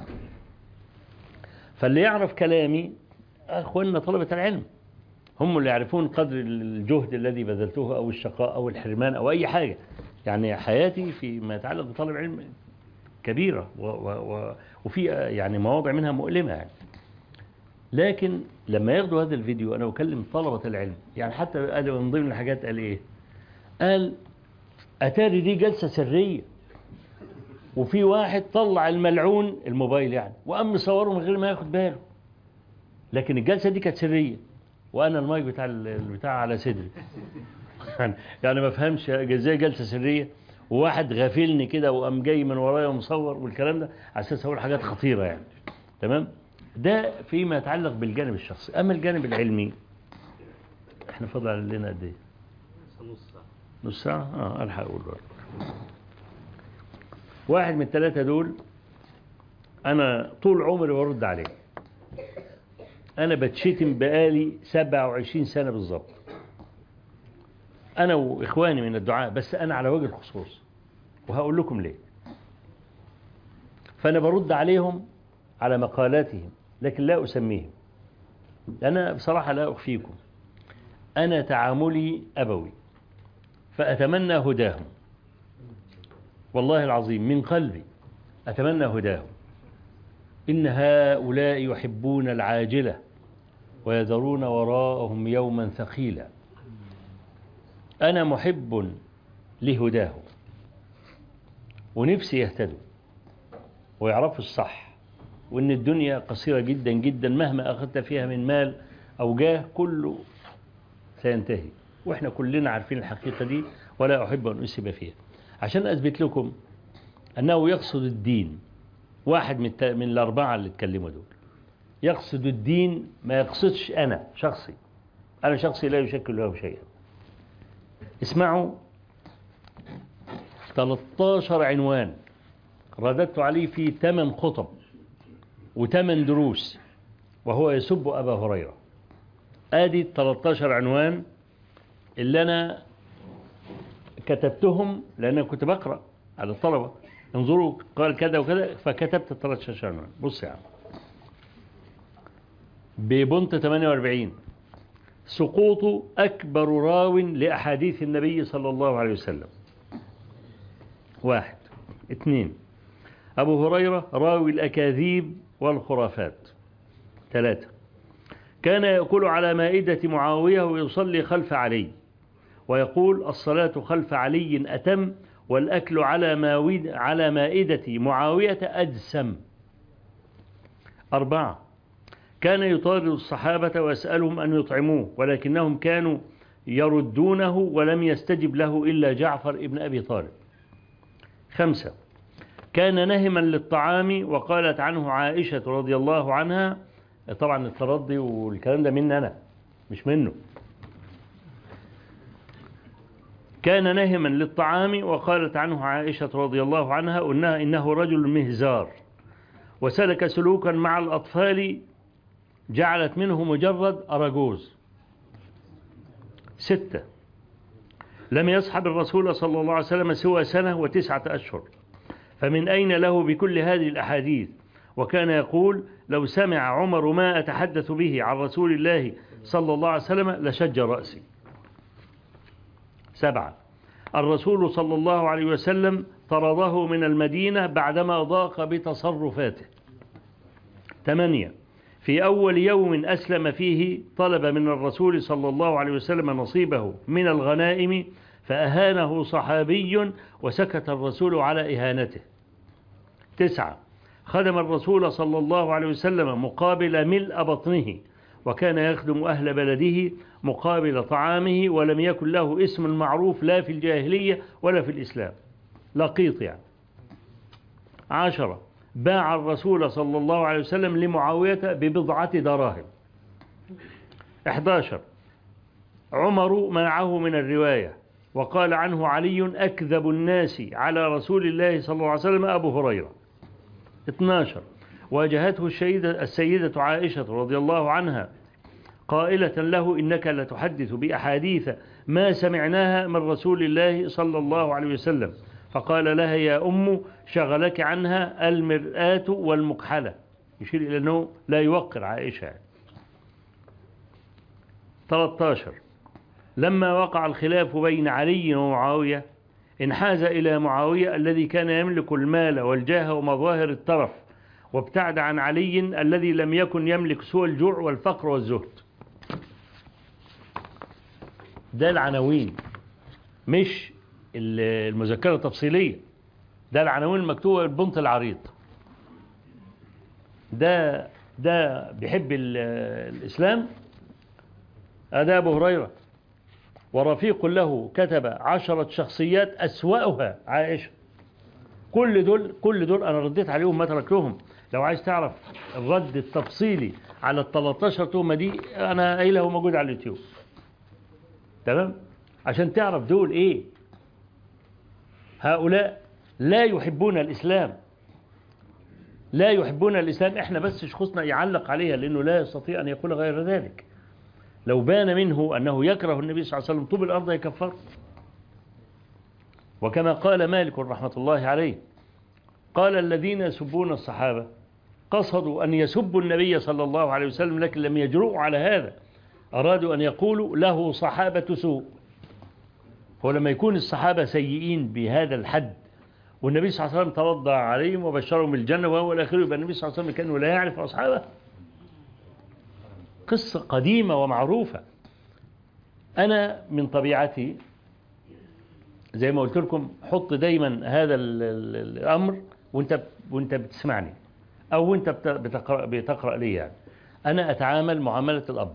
فاللي يعرف كلامي أخواننا طلبة العلم، هم اللي يعرفون قدر الجهد الذي بذلته أو الشقاء أو الحرمان أو أي حاجة. يعني حياتي فيما يتعلق بطالب علم كبيرة وفي يعني مواضع منها مؤلمة يعني. لكن لما ياخدوا هذا الفيديو أنا أكلم طلبة العلم، يعني حتى قال من ضمن الحاجات قال إيه؟ قال أتاري دي جلسة سرية، وفي واحد طلع الملعون الموبايل يعني وقام مصوره من غير ما ياخد باله، لكن الجلسة دي كانت سرية، وأنا المايك بتاع على صدري. يعني ما فهمش ازاي جلسة سرية وواحد غافلني كده وقام جاي من ورايا ومصور والكلام ده على اساس اقول حاجات خطيرة يعني، تمام. ده فيما يتعلق بالجانب الشخصي. اما الجانب العلمي، احنا فاضل علينا قد ايه؟ نص ساعة. الحق اقول له. واحد من ال3 دول انا طول عمري برد عليه. انا بتشتم بقالي 27 سنة بالظبط، أنا وإخواني من الدعاء، بس أنا على وجه الخصوص، وهقول لكم ليه. فأنا برد عليهم على مقالاتهم، لكن لا أسميهم، أنا بصراحة لا أخفيكم، أنا تعاملي أبوي، فأتمنى هداهم، والله العظيم من قلبي أتمنى هداهم. إن هؤلاء يحبون العاجلة ويذرون وراءهم يوما ثقيلا. أنا محب لهداهم، ونفسي يهتدوا ويعرفوا الصح، وإن الدنيا قصيرة جدا جدا، مهما أخذت فيها من مال أو جاه كله سينتهي، وإحنا كلنا عارفين الحقيقة دي، ولا أحب أن أسب فيها. عشان أثبت لكم أنه يقصد الدين، واحد من ال4 اللي اتكلموا دول يقصد الدين، ما يقصدش أنا شخصي لا يشكل له شيئا. اسمعوا 13 عنوان رددت عليه في 8 خطب و8 دروس وهو يسب أبا هريرة. آدي 13 عنوان اللي أنا كتبتهم لأن كنت بقرأ على الطلبة، انظروا قال كذا وكذا، فكتبت 13 عنوان. بص يا عم، ببنت 48 سقوط أكبر راو لأحاديث النبي صلى الله عليه وسلم. 1. 2. أبو هريرة راوي الأكاذيب والخرافات. 3. كان يأكل على مائدة معاوية ويصلي خلف علي ويقول الصلاة خلف علي أتم والأكل على مائدة معاوية أجسم. 4. كان يطارد الصحابة ويسألهم أن يطعموه ولكنهم كانوا يردونه ولم يستجب له إلا جعفر ابن أبي طالب. 5. كان نهما للطعام وقالت عنه عائشة رضي الله عنها، طبعا الترضي والكلام ده مني أنا مش منه. كان نهما للطعام وقالت عنه عائشة رضي الله عنها إنه رجل مهزار وسلك سلوكا مع الأطفال جعلت منه مجرد أراجوز. 6. لم يصحب الرسول صلى الله عليه وسلم سوى 1 و9 أشهر، فمن أين له بكل هذه الأحاديث؟ وكان يقول لو سمع عمر ما أتحدث به عن رسول الله صلى الله عليه وسلم لشج رأسي. 7. الرسول صلى الله عليه وسلم طرده من المدينة بعدما ضاق بتصرفاته. 8. في أول يوم أسلم فيه طلب من الرسول صلى الله عليه وسلم نصيبه من الغنائم فأهانه صحابي وسكت الرسول على إهانته. 9. خدم الرسول صلى الله عليه وسلم مقابل ملء بطنه وكان يخدم أهل بلده مقابل طعامه ولم يكن له اسم معروف لا في الجاهلية ولا في الإسلام، لقيط يعني. 10. باع الرسول صلى الله عليه وسلم لمعاوية ببضعة دراهم. 11. عمر منعه من الرواية وقال عنه علي أكذب الناس على رسول الله صلى الله عليه وسلم أبو هريرة. 12. واجهته السيدة عائشة رضي الله عنها قائلة له إنك لتحدث بأحاديث ما سمعناها من رسول الله صلى الله عليه وسلم، فقال لها يا أم شغلك عنها المرآة والمكحلة، يشير إلى أنه لا يوقر عائشة. 13. لما وقع الخلاف بين علي ومعاوية انحاز إلى معاوية الذي كان يملك المال والجاه ومظاهر الترف وابتعد عن علي الذي لم يكن يملك سوى الجوع والفقر والزهد. ده العناوين مش المذكرة التفصيلية، ده العناوين المكتوبة بالبنط العريض. ده بيحب الإسلام. هذا أبو هريرة ورفيق له كتب 10 شخصيات أسوأها عائشة. كل دول أنا رديت عليهم ما تركتهم. لو عايز تعرف الرد التفصيلي على 13 تهمة دي أنا قايله موجود على اليوتيوب، تمام؟ عشان تعرف دول إيه. هؤلاء لا يحبون الإسلام، لا يحبون الإسلام. إحنا بس شخصنا يعلق عليها لأنه لا يستطيع أن يقول غير ذلك. لو بان منه أنه يكره النبي صلى الله عليه وسلم طوب الأرض يكفر. وكما قال مالك رحمة الله عليه قال الذين يسبون الصحابة قصدوا أن يسبوا النبي صلى الله عليه وسلم لكن لم يجرؤوا على هذا، أرادوا أن يقولوا له صحابة سوء. ولما يكون الصحابة سيئين بهذا الحد والنبي صلى الله عليه وسلم ترضى عليهم وبشرهم بالجنة وهو الآخر، يبقى النبي صلى الله عليه وسلم كأنه لا يعرف أصحابه. قصة قديمة ومعروفة. أنا من طبيعتي زي ما قلت لكم حط دايما هذا الأمر وانت بتسمعني أو وانت بتقرأ لي يعني. أنا أتعامل معاملة الأب،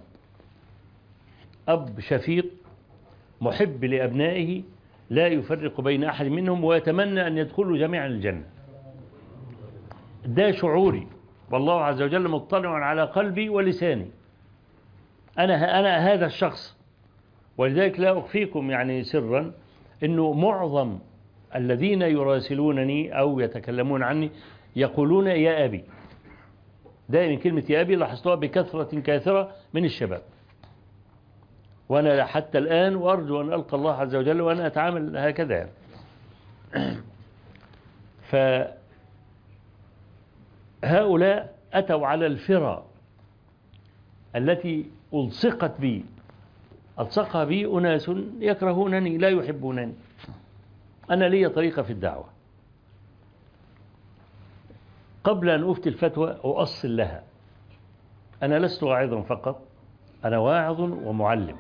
أب شفيق محب لأبنائه لا يفرق بين أحد منهم ويتمنى أن يدخلوا جميعا الجنة. ده شعوري والله عز وجل مطلع على قلبي ولساني. أنا هذا الشخص. ولذلك لا أخفيكم يعني سرا أنه معظم الذين يراسلونني أو يتكلمون عني يقولون يا أبي. دائما كلمة يا أبي لاحظتها بكثرة كاثرة من الشباب، وأنا حتى الآن وأرجو أن ألقى الله عز وجل وأنا أتعامل هكذا يعني. فهؤلاء أتوا على الفرى التي ألصقها بي أناس يكرهونني لا يحبونني. أنا لي طريقة في الدعوة، قبل أن أفتي الفتوى أؤصل لها. أنا لست واعظا فقط، أنا واعظ ومعلم.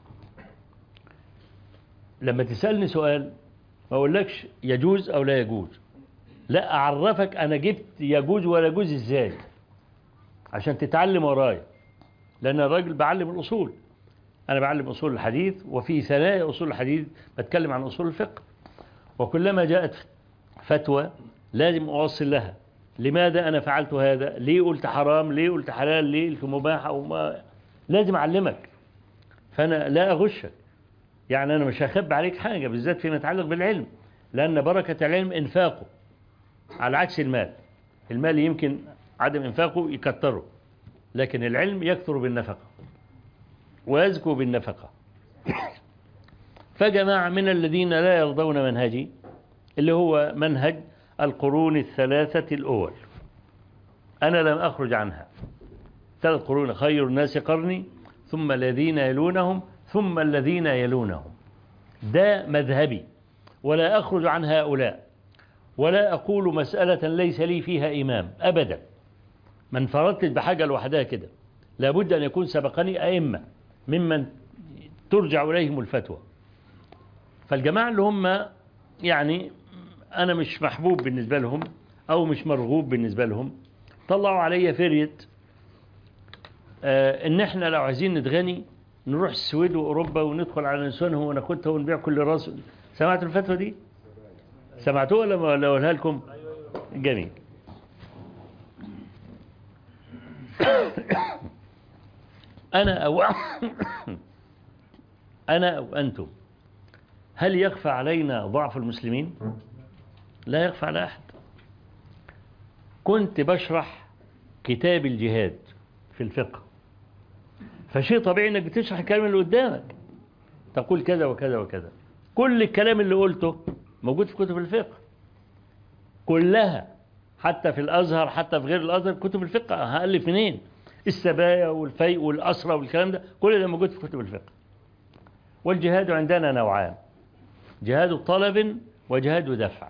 لما تسألني سؤال ما أقولكش يجوز أو لا يجوز، لا، أعرفك أنا جبت يجوز ولا يجوز إزاي عشان تتعلم ورايا. لأن الراجل بعلم الأصول، أنا بعلم أصول الحديث، وفي ثنايا أصول الحديث بتكلم عن أصول الفقه. وكلما جاءت فتوى لازم أوصل لها لماذا أنا فعلت هذا، ليه قلت حرام، ليه قلت حلال، ليه قلت مباح أو ما. لازم أعلمك، فأنا لا أغشك. يعني أنا مش هخبي عليك حاجة بالذات فيما يتعلق بالعلم، لأن بركة العلم إنفاقه على عكس المال. المال يمكن عدم إنفاقه يكتره، لكن العلم يكثر بالنفقة ويزكو بالنفقة. فجماعة من الذين لا يرضون منهجي اللي هو منهج القرون الثلاثة الأول، أنا لم أخرج عنها. 3 قرون، خير الناس قرني ثم الذين يلونهم ثم الذين يلونهم. ده مذهبي ولا أخرج عن هؤلاء، ولا أقول مسألة ليس لي فيها إمام أبدا. من فرطت بحاجة لوحدها كده، لابد أن يكون سبقني أئمة ممن ترجع إليهم الفتوى. فالجماعة اللي هم يعني أنا مش محبوب بالنسبة لهم أو مش مرغوب بالنسبة لهم، طلعوا علي فرية إن إحنا لو عايزين نتغني نروح السويد وأوروبا وندخل على نسوانهم وناخدها ونبيع كل راس. سمعتوا الفتوى دي؟ سمعتوها ولا أقولها لكم؟ جميل. أنا أو أنتم، هل يخفى علينا ضعف المسلمين؟ لا يخفى على أحد. كنت بشرح كتاب الجهاد في الفقه، فشيء طبيعي أنك بتشرح الكلام اللي قدامك، تقول كذا وكذا وكذا. كل الكلام اللي قلته موجود في كتب الفقه كلها، حتى في الأزهر، حتى في غير الأزهر. كتب الفقه هألف منين؟ السبايا والفيء والأسرى والكلام ده كل ده موجود في كتب الفقه. والجهاد عندنا نوعان: جهاد طلب وجهاد دفع.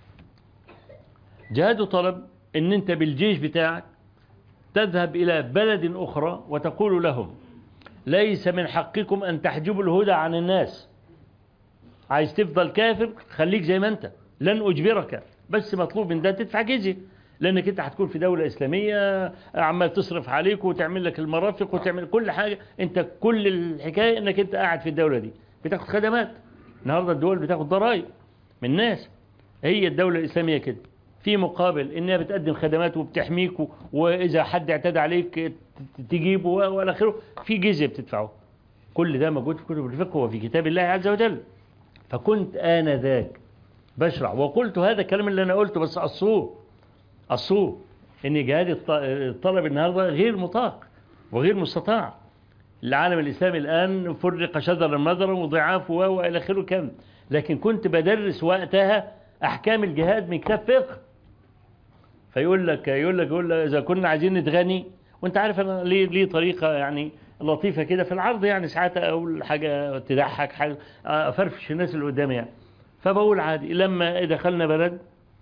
جهاد طلب ان انت بالجيش بتاعك تذهب الى بلد اخرى وتقول لهم ليس من حقكم ان تحجبوا الهدى عن الناس. عايز تفضل كافر خليك زي ما انت، لن اجبرك، بس مطلوب من ده تدفع جزية، لانك انت هتكون في دولة اسلامية عمال تصرف عليك وتعمل لك المرافق وتعمل كل حاجة. انت كل الحكاية انك انت قاعد في الدولة دي بتاخد خدمات. النهاردة الدول بتاخد ضرائب من الناس. هي الدولة الإسلامية كده، في مقابل إنها بتقدم خدمات وبتحميك، وإذا حد اعتدى عليك تجيبه وإلى آخره، في جزية بتدفعه. كل ده موجود في كتب الفقه وفي كتاب الله عز وجل. فكنت آنذاك بشرع وقلت هذا الكلام اللي أنا قلته، بس الصور إن جهاد الطلب النهاردة غير مطاق وغير مستطاع. العالم الإسلامي الآن فرق شذرا مذرا وضعاف وإلى آخره كم. لكن كنت بدرس وقتها أحكام الجهاد من كتاب فقه. فيقول لك إذا كنا عايزين نتغني، وأنت عارف أنا ليه طريقة يعني لطيفة كده في العرض، يعني ساعات أقول حاجة تضحك، حاجة أفرفش الناس اللي قدامي يعني. فبقول عادي لما دخلنا بلد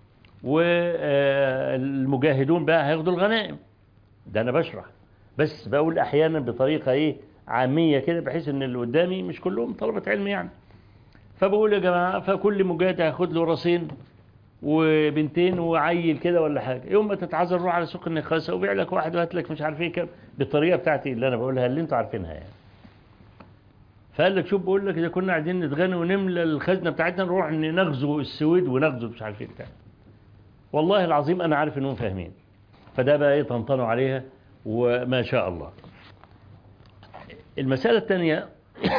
والمجاهدون بقى هياخدوا الغنائم، ده أنا بشرح، بس بقول أحيانا بطريقة عامية كده بحيث ان اللي قدامي مش كلهم طلبة علم يعني. فبقول يا جماعة، فكل مجاهد هياخد له راسين وبنتين وعيل كده ولا حاجة، يوم ما تتعذر روح على سوق النخاسة وبيع لك واحد وهات لك مش عارف ايه كام، بالطريقة بتاعتي اللي انا بقولها اللي انتوا عارفينها يعني. فقال لك شوف، بقول لك اذا كنا عايزين نتغنى ونملى الخزنة بتاعتنا نروح نغزو السويد ونغزو مش عارف ايه بتاع. والله العظيم انا عارف انهم فاهمين، فده بقى ايه طنطنوا عليها وما شاء الله. المسألة الثانية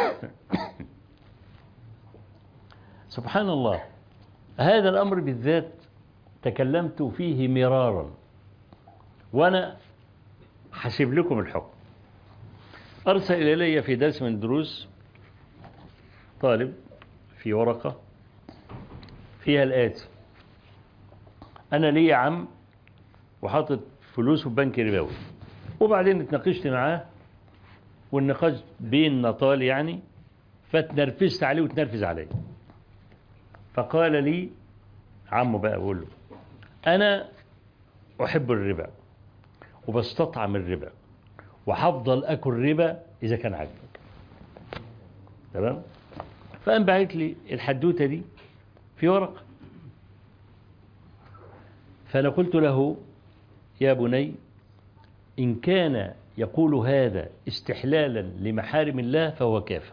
سبحان الله، هذا الأمر بالذات تكلمت فيه مرارا، وأنا حسب لكم الحكم. أرسل إلي في درس من الدروس طالب في ورقة فيها الآتي: أنا لي عم وحاطط فلوسه في بنك ربوي، وبعدين اتناقشت معاه والنقاش بيننا طال يعني، فتنرفزت عليه وتنرفز عليه. فقال لي عمه بقى، بقول له أنا أحب الربا وبستطعم الربا وحفضل أكل ربا إذا كان عاجبك. تمام؟ فقام باعت لي الحدوتة دي في ورقة. فأنا قلت له يا بني، إن كان يقول هذا استحلالا لمحارم الله فهو كافر.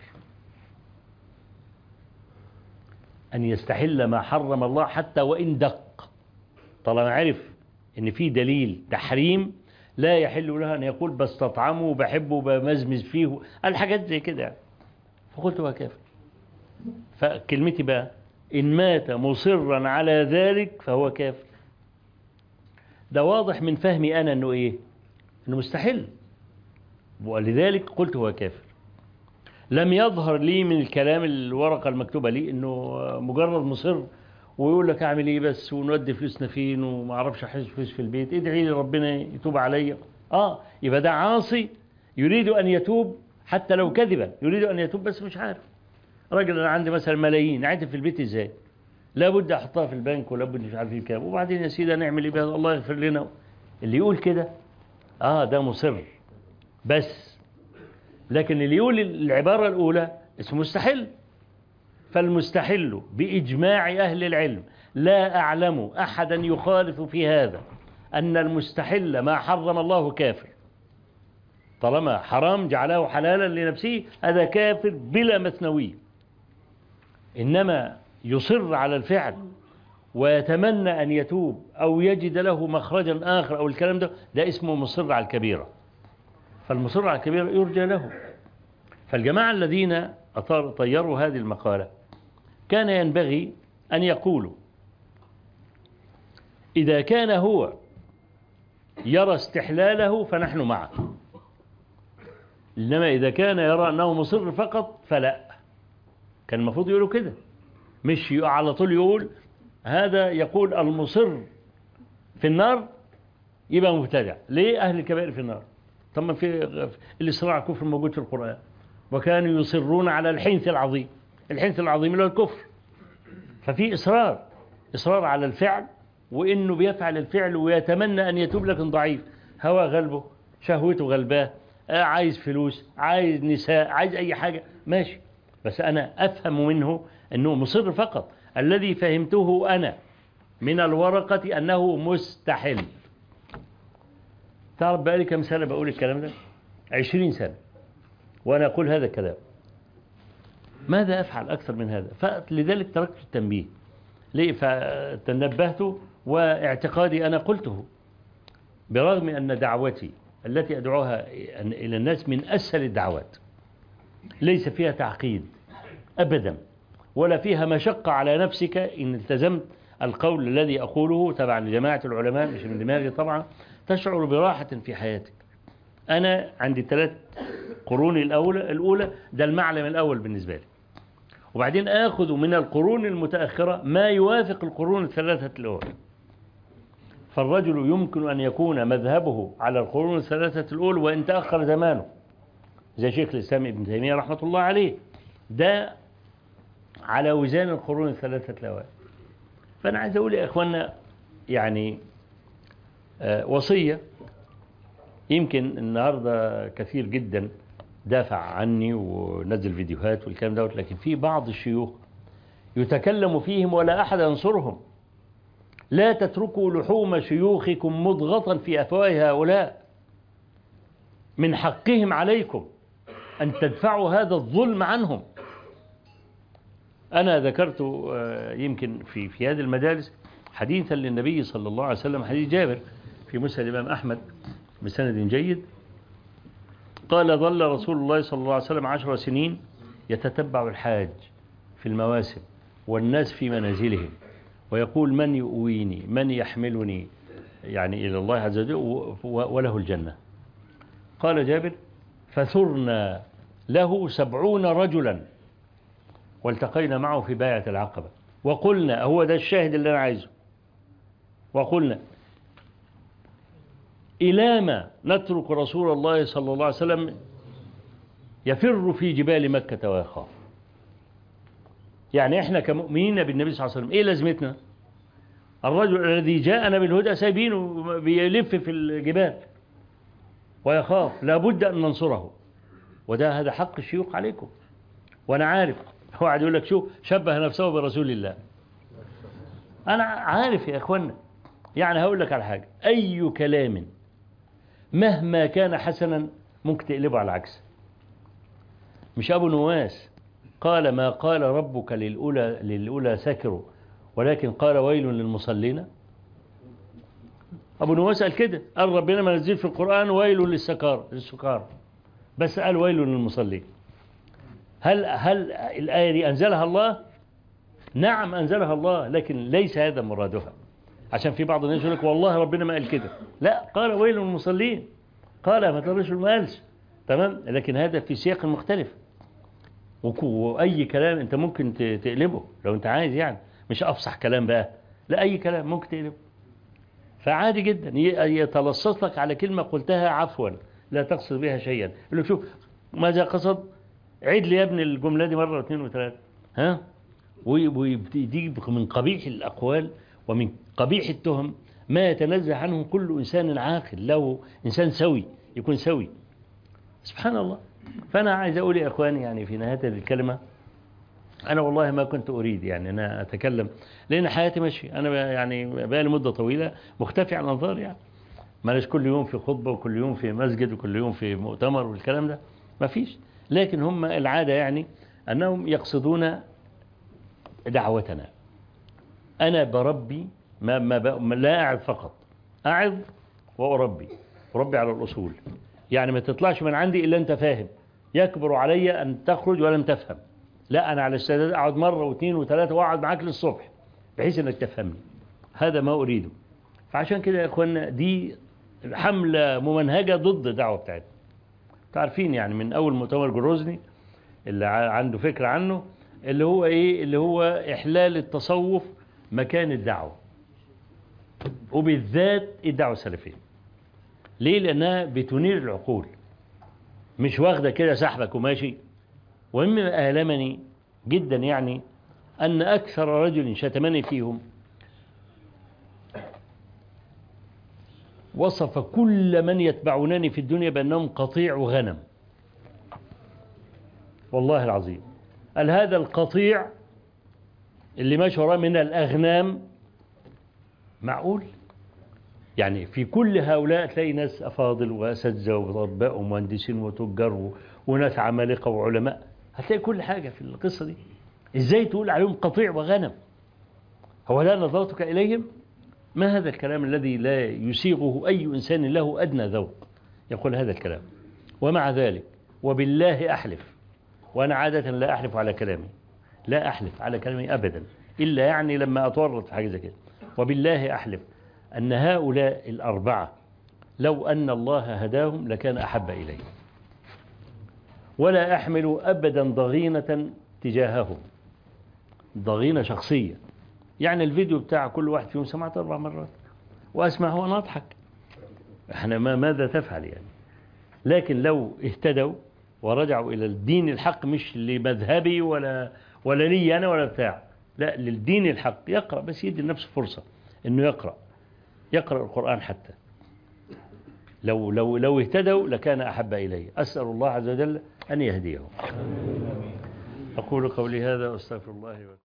أن يستحل ما حرم الله حتى وإن دق، طالما عرف إن في دليل تحريم لا يحل له أن يقول بستطعمه وبحبه وبمزمز فيه الحاجات زي كده. فقلت هو كافر. فكلمتي بقى إن مات مصرا على ذلك فهو كافر. ده واضح من فهمي أنا أنه إيه؟ أنه مستحيل، ولذلك قلت هو كافر. لم يظهر لي من الكلام الورقة المكتوبة لي أنه مجرد مصر ويقول لك أعمل إيه بس ونودي فلوسنا فين وما أعرفش أحس فلوس في البيت، ادعي لي ربنا يتوب علي. يبقى ده عاصي يريد أن يتوب حتى لو كذبا، يريد أن يتوب بس مش عارف. راجل أنا عندي مثلا ملايين، عندي في البيت إزاي؟ لابد أحطها في البنك ولابد مش عارف كام، وبعدين يا سيدي نعمل إيه بقى؟ الله يغفر لنا. اللي يقول كده ده مصر بس. لكن اللي يقول العبارة الأولى اسمه مستحل. فالمستحل بإجماع أهل العلم، لا أعلم أحدا يخالف في هذا، أن المستحل ما حرم الله كافر. طالما حرام جعله حلالا لنفسه هذا كافر بلا مثنوي. إنما يصر على الفعل ويتمنى أن يتوب أو يجد له مخرجا آخر أو الكلام ده اسمه مصر على الكبيرة. فالمصر على الكبيرة يرجى له. فالجماعة الذين طيروا هذه المقالة كان ينبغي أن يقولوا إذا كان هو يرى استحلاله فنحن معه، إنما إذا كان يرى أنه مصر فقط فلا. كان المفروض يقولوا كده، مش على طول يقول هذا يقول المصر في النار يبقى مبتدع. ليه أهل الكبائر في النار؟ طب ما في الإصرار على الكفر موجود في القرآن، وكانوا يصرون على الحنث العظيم. الحنث العظيم اللي هو الكفر. ففي إصرار على الفعل، وإنه بيفعل الفعل ويتمنى أن يتوب لكن ضعيف، هوى غلبه، شهوته غلباه، عايز فلوس، عايز نساء، عايز أي حاجة، ماشي. بس أنا أفهم منه أنه مصر فقط. الذي فهمته أنا من الورقة أنه مستحيل. تعرف بقالي كم سنة بقول الكلام ده؟ 20 سنة وأنا أقول هذا الكلام. ماذا أفعل أكثر من هذا؟ فلذلك تركت التنبيه. ليه؟ فتنبهت واعتقادي أنا قلته، برغم أن دعوتي التي أدعوها إلى الناس من أسهل الدعوات، ليس فيها تعقيد أبدا، ولا فيها مشقة على نفسك إن التزمت القول الذي أقوله تبع لجماعة العلماء مش من دماغي طبعا. تشعر براحة في حياتك. أنا عندي 3 قرون الأولى ده المعلم الأول بالنسبة لي، وبعدين آخذ من القرون المتأخرة ما يوافق القرون ال3 الأولى. فالرجل يمكن أن يكون مذهبه على القرون ال3 الأولى وإن تأخر زمانه، زي شيخ الإسلام ابن تيمية رحمة الله عليه، ده على وزان القرون ال3 الأوائل. فأنا عايز أقول يا إخواننا يعني وصية. يمكن النهاردة كثير جدا دافع عني ونزل فيديوهات والكلام دوت، لكن في بعض الشيوخ يتكلم فيهم ولا أحد ينصرهم. لا تتركوا لحوم شيوخكم مضغة في أفواه هؤلاء، من حقهم عليكم أن تدفعوا هذا الظلم عنهم. أنا ذكرت يمكن في هذه المجالس حديثا للنبي صلى الله عليه وسلم، حديث جابر في مسند الإمام أحمد بسند جيد قال ظل رسول الله صلى الله عليه وسلم 10 سنين يتتبع الحاج في المواسم والناس في منازلهم ويقول من يؤويني من يحملني يعني إلى الله عز وجل وله الجنة. قال جابر فثرنا له 70 رجلا والتقينا معه في بايعة العقبة وقلنا هو ده الشاهد اللي أنا عايزه وقلنا إلى ما نترك رسول الله صلى الله عليه وسلم يفر في جبال مكة ويخاف. يعني إحنا كمؤمنين بالنبي صلى الله عليه وسلم إيه لازمتنا؟ الرجل الذي جاءنا بالهدى سايبينه بيلف في الجبال ويخاف لابد أن ننصره هذا حق الشيوخ عليكم. وأنا عارف هو قاعد يقول لك شو شبه نفسه برسول الله. أنا عارف يا إخوانا يعني هقول لك على حاجة أي كلام مهما كان حسنا ممكن تقلبه على العكس. مش أبو نواس قال ما قال ربك للأولى سكروا ولكن قال ويل للمصلين. أبو نواس قال كده قال ربنا ما نزل في القرآن ويل للسكار بس قال ويل للمصلين. هل الآية دي أنزلها الله؟ نعم أنزلها الله لكن ليس هذا مرادها. عشان في بعض الناس يقول لك والله ربنا ما قال كده. لا قال ويل للمصلين قال ما ترش ما قالش تمام لكن هذا في سياق مختلف. وأي كلام أنت ممكن تقلبه لو أنت عايز يعني مش أفصح كلام بقى لا أي كلام ممكن تقلبه. فعادي جدا يتلصص لك على كلمة قلتها عفوا لا تقصد بها شيئا. يقول له شوف ماذا قصد عيد لي يا ابن الجملة دي مرة واثنين وثلاثة ها ويجيب من قبيح الأقوال ومن قبيح التهم ما يتنزه عنه كل إنسان عاقل له إنسان سوي يكون سوي سبحان الله. فأنا عايز أقول يا أخواني يعني في نهاية الكلمة أنا والله ما كنت أريد يعني أنا أتكلم لأن حياتي ماشي أنا يعني بقالي مدة طويلة مختفي عن الأنظار يعني مالش كل يوم في خطبة وكل يوم في مسجد وكل يوم في مؤتمر والكلام ده ما فيش. لكن هم العادة يعني أنهم يقصدون دعوتنا. أنا بربي ما لا أعظ فقط أعظ وأربي على الأصول. يعني ما تطلعش من عندي إلا أنت فاهم يكبر علي أن تخرج ولم تفهم. لا أنا على استعداد أقعد مرة واثنين وثلاثة وأقعد معاك للصبح بحيث أنك تفهمني. هذا ما أريده. فعشان كده يا إخوانا دي حملة ممنهجة ضد الدعوة بتاعتنا. تعرفين يعني من أول مؤتمر جروزني اللي عنده فكرة عنه اللي هو إيه اللي هو إحلال التصوف مكان الدعوة وبالذات الدعوة السلفية. ليه؟ لأنها بتنير العقول مش واخدة كده سحبك وماشي. ومما آلمني جدا يعني أن أكثر رجل شتمني فيهم وصف كل من يتبعونني في الدنيا بأنهم قطيع وغنم. والله العظيم قال هذا القطيع اللي ماشي وراه من الأغنام معقول يعني في كل هؤلاء تلاقي ناس أفاضل وأساتذة وأطباء ومهندسين وتجار وناس عمالقة وعلماء هتلاقي كل حاجة في القصة دي. إزاي تقول عليهم قطيع وغنم؟ هو لا نظرتك إليهم؟ ما هذا الكلام الذي لا يسيغه أي إنسان له أدنى ذوق يقول هذا الكلام. ومع ذلك وبالله أحلف وأنا عادة لا أحلف على كلامي لا أحلف على كلامي أبدا إلا يعني لما أتورط في حاجة زي كده. وبالله أحلف أن هؤلاء الأربعة لو أن الله هداهم لكان أحب إليه ولا أحمل أبدا ضغينة تجاههم ضغينة شخصية. يعني الفيديو بتاع كل واحد فيهم سمعت 4 مرات وأسمع وأنا أضحك. احنا ماذا تفعل يعني. لكن لو اهتدوا ورجعوا إلى الدين الحق مش لمذهبي ولا لي أنا ولا بتاع لا للدين الحق يقرأ بس يدي لنفسه فرصة إنه يقرأ القرآن حتى لو اهتدوا لكان أحب إليه. أسأل الله عز وجل أن يهديهم. أقول قولي هذا وأستغفر الله